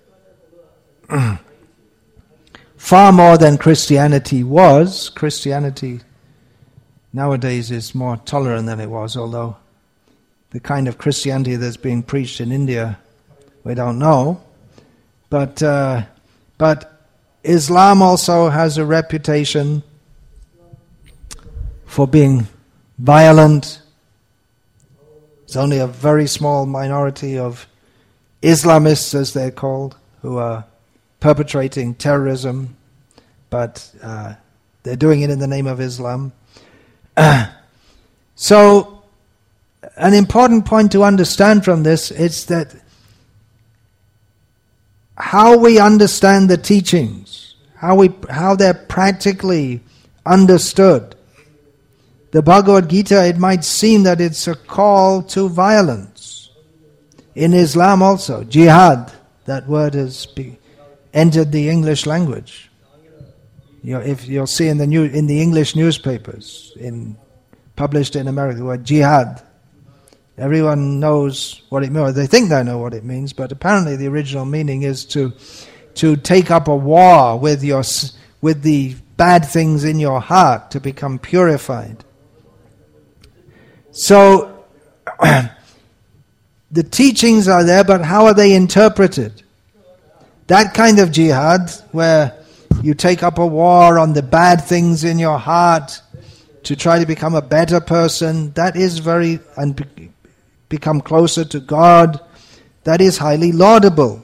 Far more than Christianity was. Christianity nowadays is more tolerant than it was, although the kind of Christianity that's being preached in India, we don't know. But uh, but Islam also has a reputation for being violent. It's only a very small minority of Islamists, as they're called, who are perpetrating terrorism, but uh, they're doing it in the name of Islam. Uh, so, an important point to understand from this is that how we understand the teachings, how we how they're practically understood. The Bhagavad Gita, it might seem that it's a call to violence. In Islam also, jihad, that word has be, entered the English language. You know, if you'll see in the new in the English newspapers, in published in America, the word jihad. Everyone knows what it means. They think they know what it means, but apparently the original meaning is to to take up a war with your with the bad things in your heart, to become purified. So the teachings are there, but how are they interpreted? That kind of jihad, where you take up a war on the bad things in your heart to try to become a better person, that is very, and be, become closer to God, that is highly laudable.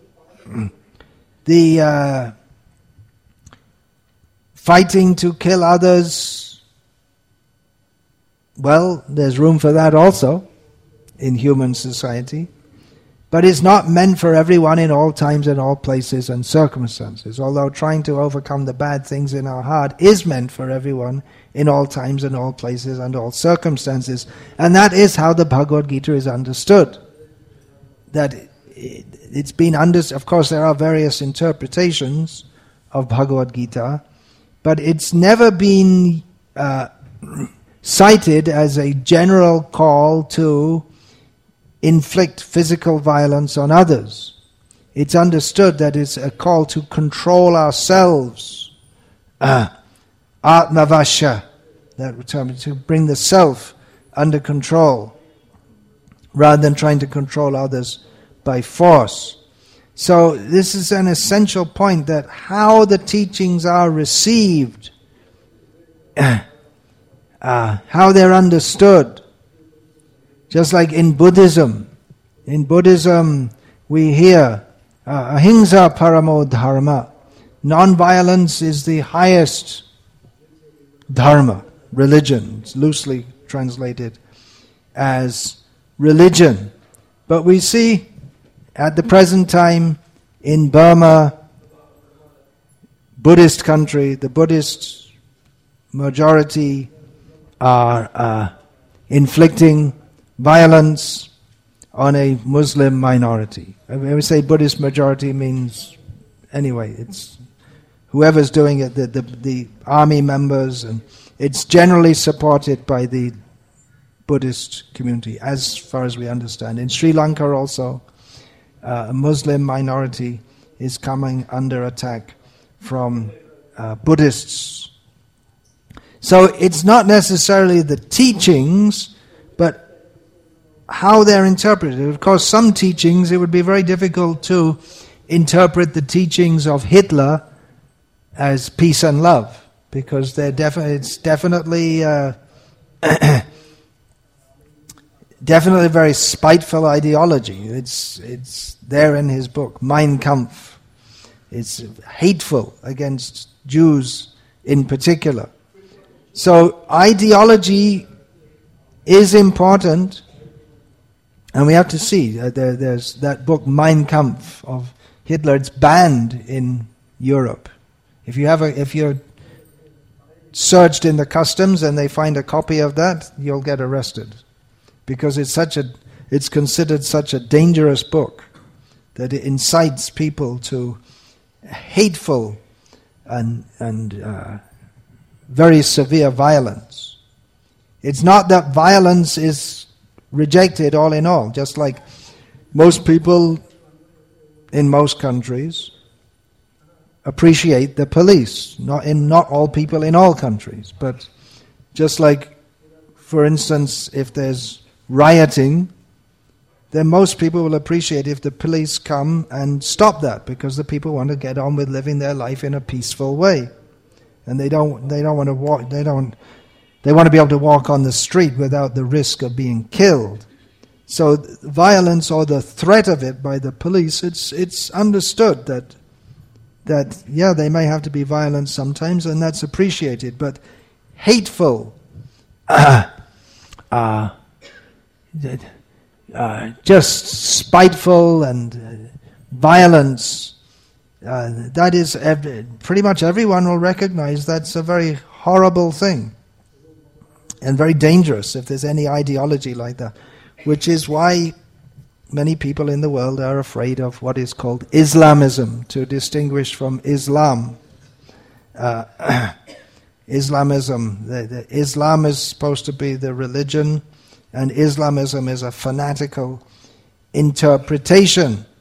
The uh, fighting to kill others, well, there's room for that also in human society. But it's not meant for everyone in all times and all places and circumstances. Although trying to overcome the bad things in our heart is meant for everyone in all times and all places and all circumstances. And that is how the Bhagavad Gita is understood. That it's been understood. Of course, there are various interpretations of Bhagavad Gita, but it's never been uh, cited as a general call to inflict physical violence on others. It's understood that it's a call to control ourselves. Uh, Atmavasya, that term, to bring the self under control, rather than trying to control others by force. So this is an essential point, that how the teachings are received, uh, uh, how they're understood. Just like in Buddhism. In Buddhism, we hear, uh, ahimsa paramo dharma. Non-violence is the highest dharma. religion. It's loosely translated as religion. But we see at the present time in Burma, Buddhist country, the Buddhist majority are uh, inflicting violence on a Muslim minority. When we say Buddhist majority means, anyway, it's whoever's doing it, the, the, the army members, and it's generally supported by the Buddhist community, as far as we understand. In Sri Lanka also, uh, a Muslim minority is coming under attack from uh, Buddhists. So it's not necessarily the teachings, but how they're interpreted. Of course, some teachings, it would be very difficult to interpret the teachings of Hitler as peace and love, because they're defi- it's definitely uh, definitely a very spiteful ideology. It's it's there in his book, Mein Kampf. It's hateful against Jews in particular. So ideology is important, and we have to see. Uh, there, there's that book, Mein Kampf, of Hitler. It's banned in Europe. If you have a, if you're searched in the customs and they find a copy of that, you'll get arrested, because it's such a, it's considered such a dangerous book that it incites people to hateful and and uh, very severe violence. It's not that violence is rejected all in all, just like most people in most countries appreciate the police. Not in not all people in all countries, but just like, for instance, if there's rioting, then most people will appreciate if the police come and stop that, because the people want to get on with living their life in a peaceful way, and they don't they don't want to walk they don't they want to be able to walk on the street without the risk of being killed. So violence, or the threat of it by the police, it's it's understood that that yeah, they may have to be violent sometimes, and that's appreciated, but hateful uh, uh, uh, just spiteful and uh, violence, uh, that is, ev- pretty much everyone will recognize that's a very horrible thing and very dangerous if there's any ideology like that, which is why many people in the world are afraid of what is called Islamism, to distinguish from Islam. Uh, Islamism, the, the Islam is supposed to be the religion, and Islamism is a fanatical interpretation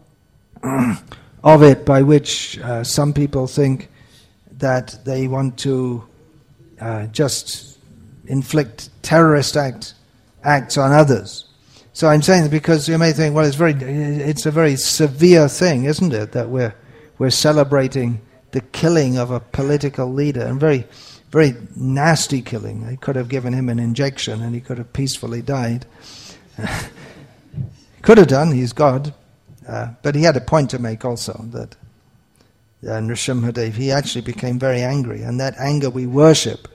of it, by which uh, some people think that they want to uh, just inflict terrorist act, acts on others. So I'm saying that because you may think, well, it's very, it's a very severe thing, isn't it, that we're we're celebrating the killing of a political leader, and very, very nasty killing. They could have given him an injection, and he could have peacefully died. Could have done. He's God, uh, but he had a point to make also, that uh, Nrsimhadev, he actually became very angry, and that anger we worship.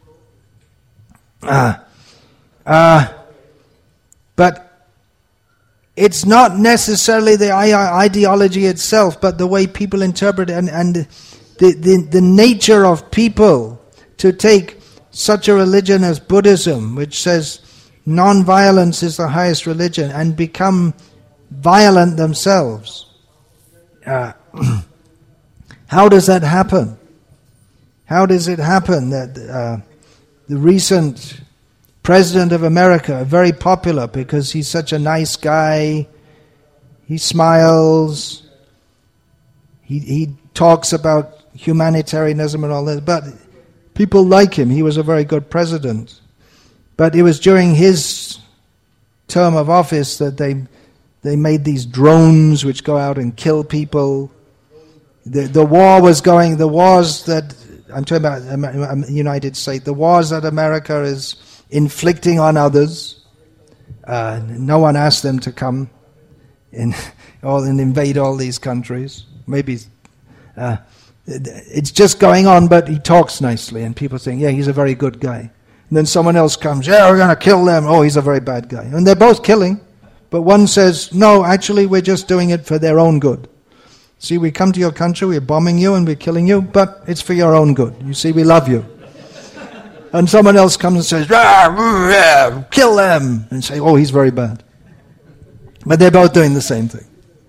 Uh, uh, but it's not necessarily the ideology itself, but the way people interpret it, and, and the, the, the nature of people to take such a religion as Buddhism, which says non-violence is the highest religion, and become violent themselves. Uh, how does that happen? How does it happen that uh, the recent President of America, very popular because he's such a nice guy, he smiles, he he talks about humanitarianism and all that, but people like him, he was a very good president. But it was during his term of office that they they made these drones which go out and kill people. The the war was going, the wars that, I'm talking about the United States, the wars that America is inflicting on others. Uh, no one asked them to come in, all, and invade all these countries. Maybe uh, it's just going on, but he talks nicely, and people think, yeah, he's a very good guy. And then someone else comes, yeah, we're going to kill them. Oh, he's a very bad guy. And they're both killing. But one says, no, actually we're just doing it for their own good. See, we come to your country, we're bombing you and we're killing you, but it's for your own good. You see, we love you. And someone else comes and says, rah, rah, kill them. And say, oh, he's very bad. But they're both doing the same thing.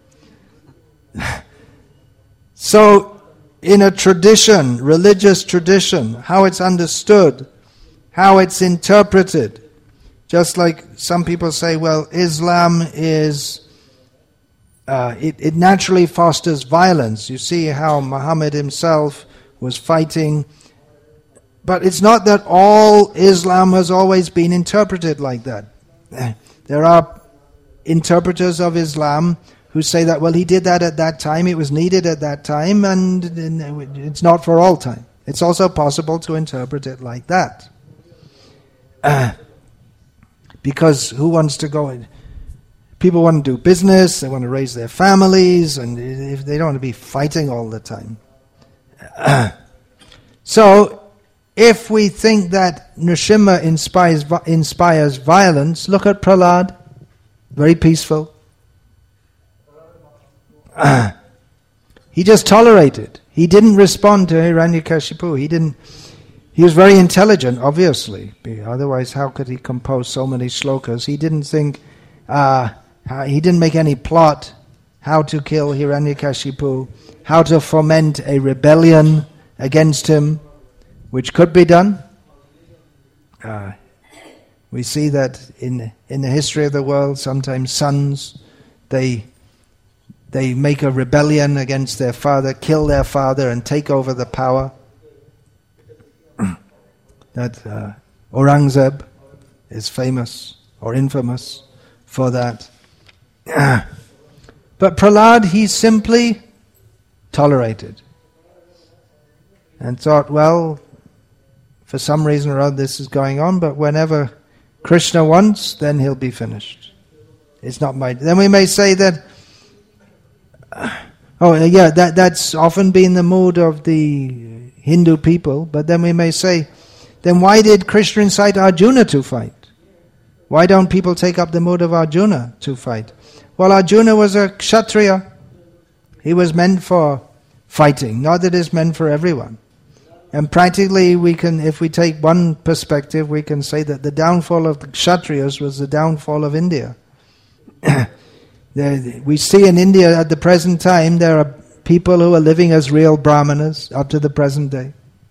So, in a tradition, religious tradition, how it's understood, how it's interpreted, just like some people say, well, Islam is, uh, it, it naturally fosters violence. You see how Muhammad himself was fighting. But it's not that all Islam has always been interpreted like that. There are interpreters of Islam who say that, well, he did that at that time, it was needed at that time, and it's not for all time. It's also possible to interpret it like that. Uh, because who wants to go in? People want to do business, they want to raise their families, and if they don't want to be fighting all the time. Uh, so, if we think that Nrsimha inspires, inspires violence, look at Prahlad, very peaceful. Uh, he just tolerated. He didn't respond to Hiranyakashipu. He didn't. He was very intelligent, obviously. Otherwise, how could he compose so many shlokas? He didn't think. Uh, he didn't make any plot how to kill Hiranyakashipu, how to foment a rebellion against him, which could be done. Uh, we see that in in the history of the world, sometimes sons, they they make a rebellion against their father, kill their father, and take over the power. That uh, Aurangzeb is famous or infamous for that. But Prahlad, he simply tolerated and thought, well, for some reason or other this is going on, but whenever Krishna wants, then he'll be finished. It's not my... Then we may say that, uh, oh yeah, that that's often been the mood of the Hindu people, but then we may say, then why did Krishna incite Arjuna to fight? Why don't people take up the mood of Arjuna to fight? Well, Arjuna was a Kshatriya. He was meant for fighting, not that it's meant for everyone. And practically, we can, if we take one perspective, we can say that the downfall of the Kshatriyas was the downfall of India. there, we see in India at the present time, there are people who are living as real Brahmanas up to the present day.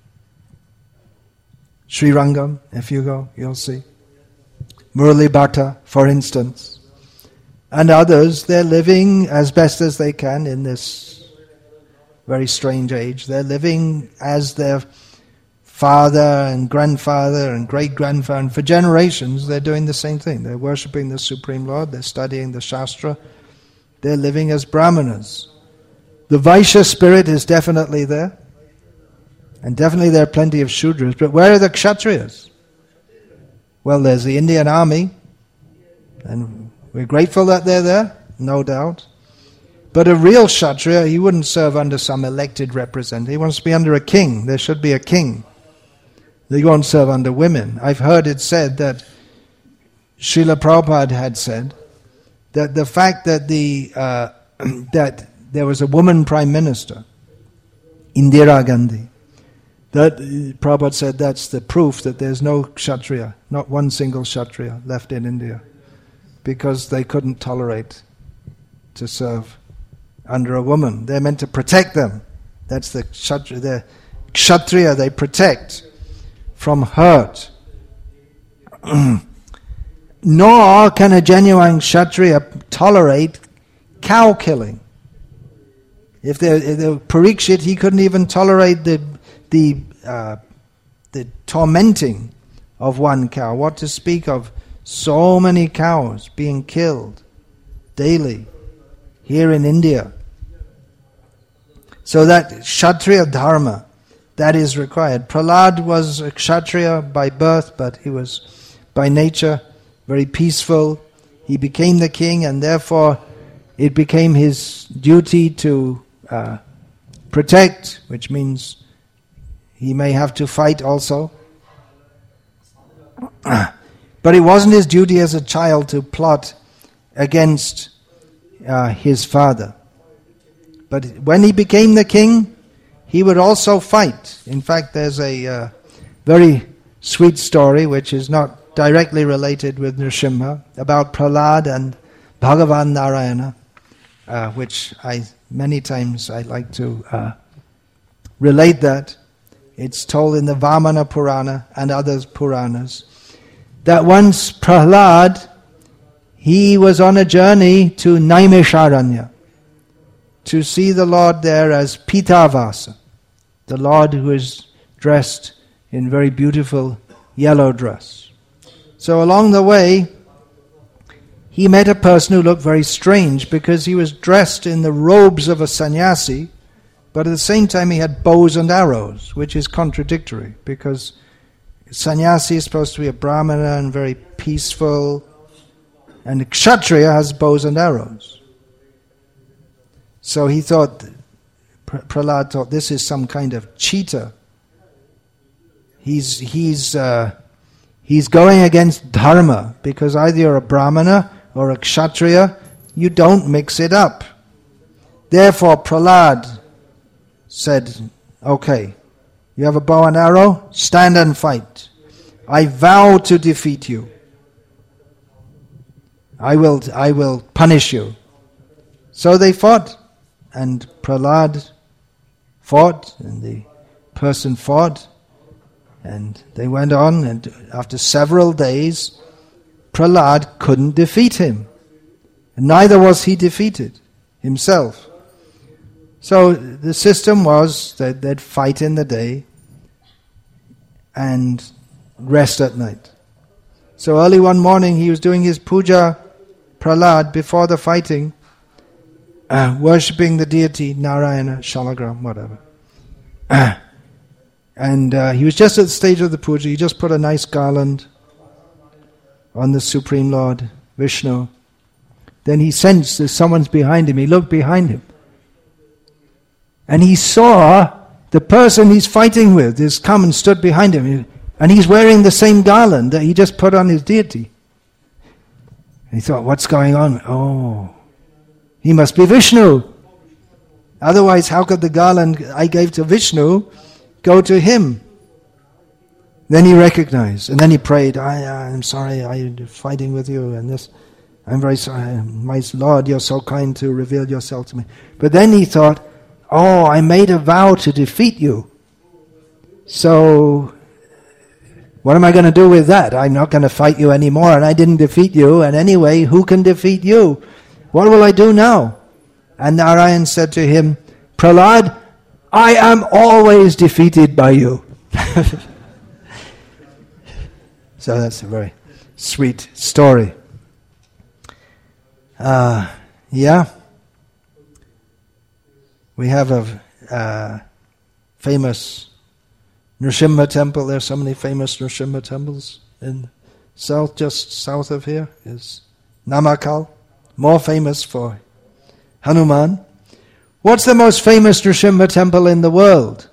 Sri Rangam, if you go, you'll see. Murali Bhatta, for instance. And others, they're living as best as they can in this very strange age. They're living as their father and grandfather and great-grandfather. And for generations, they're doing the same thing. They're worshipping the Supreme Lord. They're studying the Shastra. They're living as Brahmanas. The Vaishya spirit is definitely there. And definitely there are plenty of Shudras. But where are the Kshatriyas? Well, there's the Indian army. And we're grateful that they're there, no doubt. But a real Kshatriya, he wouldn't serve under some elected representative. He wants to be under a king. There should be a king. They won't serve under women. I've heard it said that Srila Prabhupada had said that the fact that the uh, that there was a woman prime minister, Indira Gandhi, that Prabhupada said that's the proof that there's no Kshatriya, not one single Kshatriya left in India, because they couldn't tolerate to serve under a woman. They're meant to protect them. That's the Kshatriya. The Kshatriya, they protect from hurt. Nor can a genuine Kshatriya tolerate cow killing. If they're, if they're Parikshit, he couldn't even tolerate the the uh, the tormenting of one cow. What to speak of so many cows being killed daily here in India. So that Kshatriya dharma, that is required. Prahlad was a Kshatriya by birth, but he was by nature very peaceful. He became the king, and therefore it became his duty to uh, protect, which means he may have to fight also. But it wasn't his duty as a child to plot against uh, his father. But when he became the king, he would also fight. In fact, there's a uh, very sweet story which is not directly related with Nrsimha about Prahlad and Bhagavan Narayana, uh, which I many times I like to uh, relate that. It's told in the Vamana Purana and other Puranas that once Prahlad, he was on a journey to Naimisharanya to see the Lord there as Pitavasa, the Lord who is dressed in very beautiful yellow dress. So along the way, he met a person who looked very strange because he was dressed in the robes of a sannyasi, but at the same time he had bows and arrows, which is contradictory because sannyasi is supposed to be a brahmana and very peaceful, and a kshatriya has bows and arrows. So he thought, Prahlad thought, this is some kind of cheater. He's he's uh, he's going against dharma, because either you're a brahmana or a kshatriya, you don't mix it up. Therefore Prahlad said, okay, you have a bow and arrow, stand and fight. I vow to defeat you. I will I will punish you. So they fought, and Prahlad fought, and the person fought, and they went on, and after several days, Prahlad couldn't defeat him. And neither was he defeated himself. So the system was that they'd fight in the day and rest at night. So early one morning he was doing his puja, Prahlad, before the fighting, uh, worshipping the deity Narayana, Shalagram, whatever. Uh, and uh, he was just at the stage of the puja. He just put a nice garland on the Supreme Lord, Vishnu. Then he sensed that someone's behind him. He looked behind him. And he saw the person he's fighting with is come and stood behind him. And he's wearing the same garland that he just put on his deity. And he thought, what's going on? Oh, he must be Vishnu. Otherwise, how could the garland I gave to Vishnu go to him? Then he recognized, and then he prayed, I, I'm sorry, I'm fighting with you, and this, I'm very sorry, my Lord, you're so kind to reveal yourself to me. But then he thought, oh, I made a vow to defeat you. So, what am I going to do with that? I'm not going to fight you anymore, and I didn't defeat you, and anyway, who can defeat you? What will I do now? And Narayan said to him, Prahlad, I am always defeated by you. So that's a very sweet story. Uh, yeah. We have a uh, famous Nrsimha temple. There are so many famous Nrsimha temples in south, just south of here is Namakkal, more famous for Hanuman. What's the most famous Nrsimha temple in the world?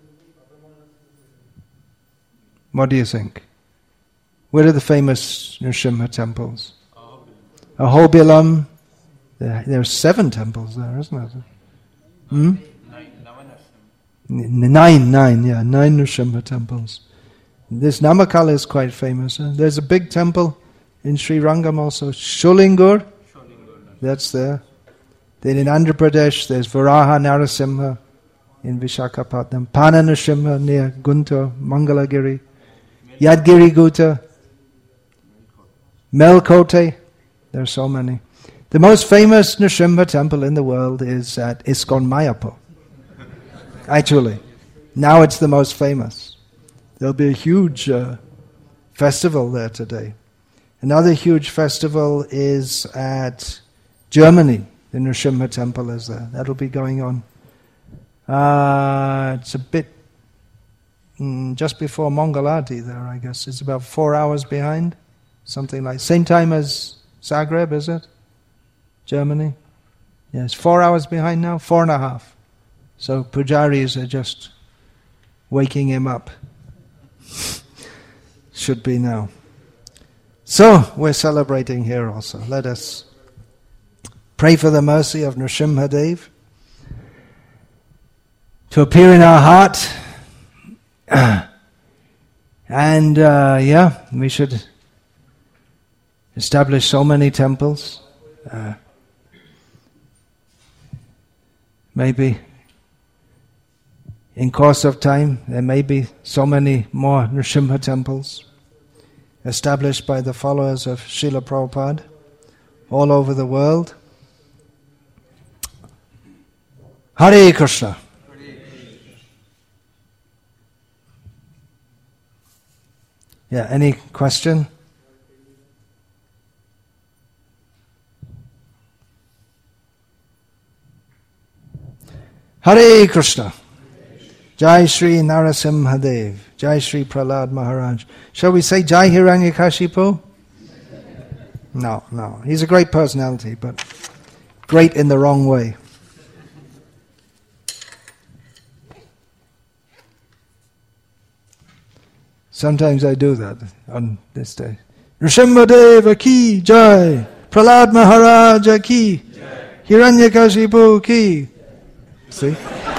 What do you think? Where are the famous Nrsimha temples? Ahobilam. There, there are seven temples there, isn't there? Hmm? Nine, nine, yeah, nine Nrsimha temples. This Namakkal is quite famous. Huh? There's a big temple in Sri Rangam also, Sholingur. That's there. Then in Andhra Pradesh, there's Varaha Narasimha in Vishakhapatnam, Pana Nrsimha near Guntur, Mangalagiri, Yadgiri Gutta, Melkote. There are so many. The most famous Nrsimha temple in the world is at ISKCON Mayapur. Actually, now it's the most famous. There'll be a huge uh, festival there today. Another huge festival is at Germany. The Nrsimha temple is there. That'll be going on. Uh, it's a bit mm, just before Mangalarti there, I guess. It's about four hours behind. Something like same time as Zagreb, is it? Germany? Yes, four hours behind now, four and a half. So pujaris are just waking him up. should be now. So, we're celebrating here also. Let us pray for the mercy of Nrsimhadev to appear in our heart. And, uh, yeah, we should establish so many temples. Uh, maybe in course of time there may be so many more Nrsimha temples established by the followers of Srila Prabhupada all over the world. Hare Krishna. Yeah, any question? Hare Krishna. Jai Shri Narasimhadev. Jai Shri Prahlad Maharaj. Shall we say Jai Hiranyakashipu? No, no. He's a great personality, but great in the wrong way. Sometimes I do that on this day. Nrsimhadev ki Jai. Prahlad Maharaj ki. Hiranyakashipu ki. See?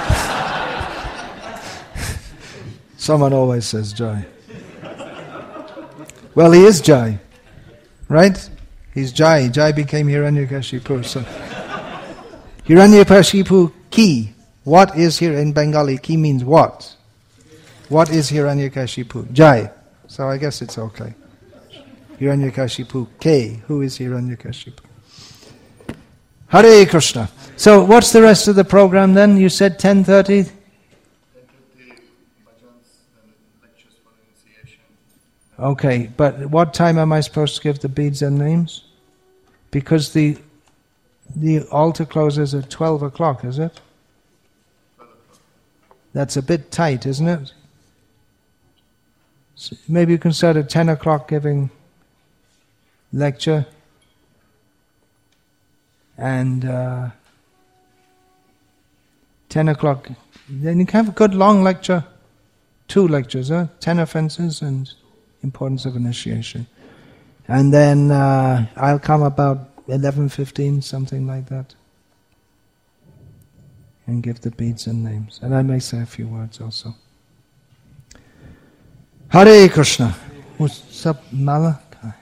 Someone always says Jai. Well, he is Jai, right? He's Jai. Jai became Hiranyakashipu. So, Hiranyakashipu ki. What is here in Bengali? Ki means what? What is Hiranyakashipu? Jai. So I guess it's okay. Hiranyakashipu ke. Who is Hiranyakashipu? Hare Krishna. So what's the rest of the program then? You said ten thirty? Okay, but what time am I supposed to give the beads and names? Because the the altar closes at twelve o'clock, is it? That's a bit tight, isn't it? So maybe you can start at ten o'clock giving lecture. And uh, ten o'clock, then you can have a good long lecture. Two lectures, huh? Ten offenses and importance of initiation. And then uh, I'll come about eleven fifteen, something like that. And give the beads and names. And I may say a few words also. Hare Krishna. What's up, Mala?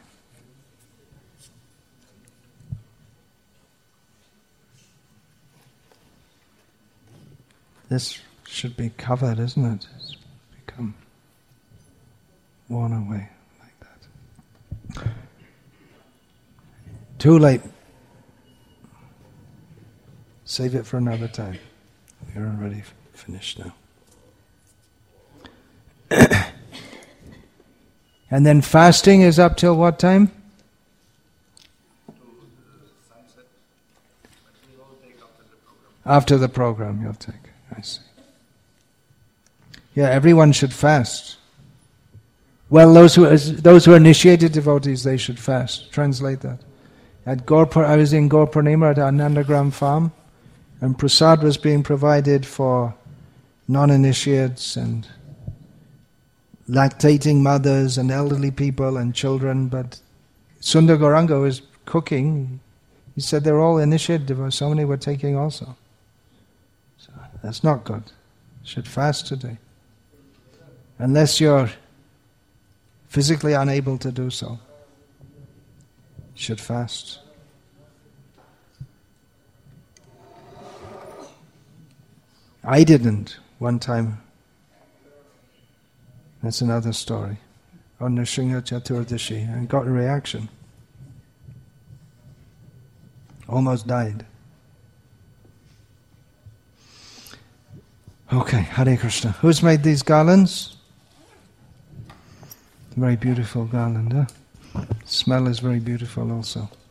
This should be covered, isn't it? It's become worn away like that. Too late. Save it for another time. We're already f- finished now. And then fasting is up till what time? After the program you'll take. I see. Yeah, everyone should fast. Well, those who those who are initiated devotees, they should fast. Translate that. At Gaur, I was in Gaur Purnima at Anandagram farm, and prasad was being provided for non-initiates and lactating mothers and elderly people and children. But Sundar Gauranga was cooking. He said they're all initiated devotees. So many were taking also. That's not good. You should fast today. Unless you're physically unable to do so. You should fast. I didn't one time. That's another story. On Nrsimha Chaturdashi. I got a reaction. Almost died. Okay, Hare Krishna. Who's made these garlands? Very beautiful garland, huh? Smell is very beautiful also.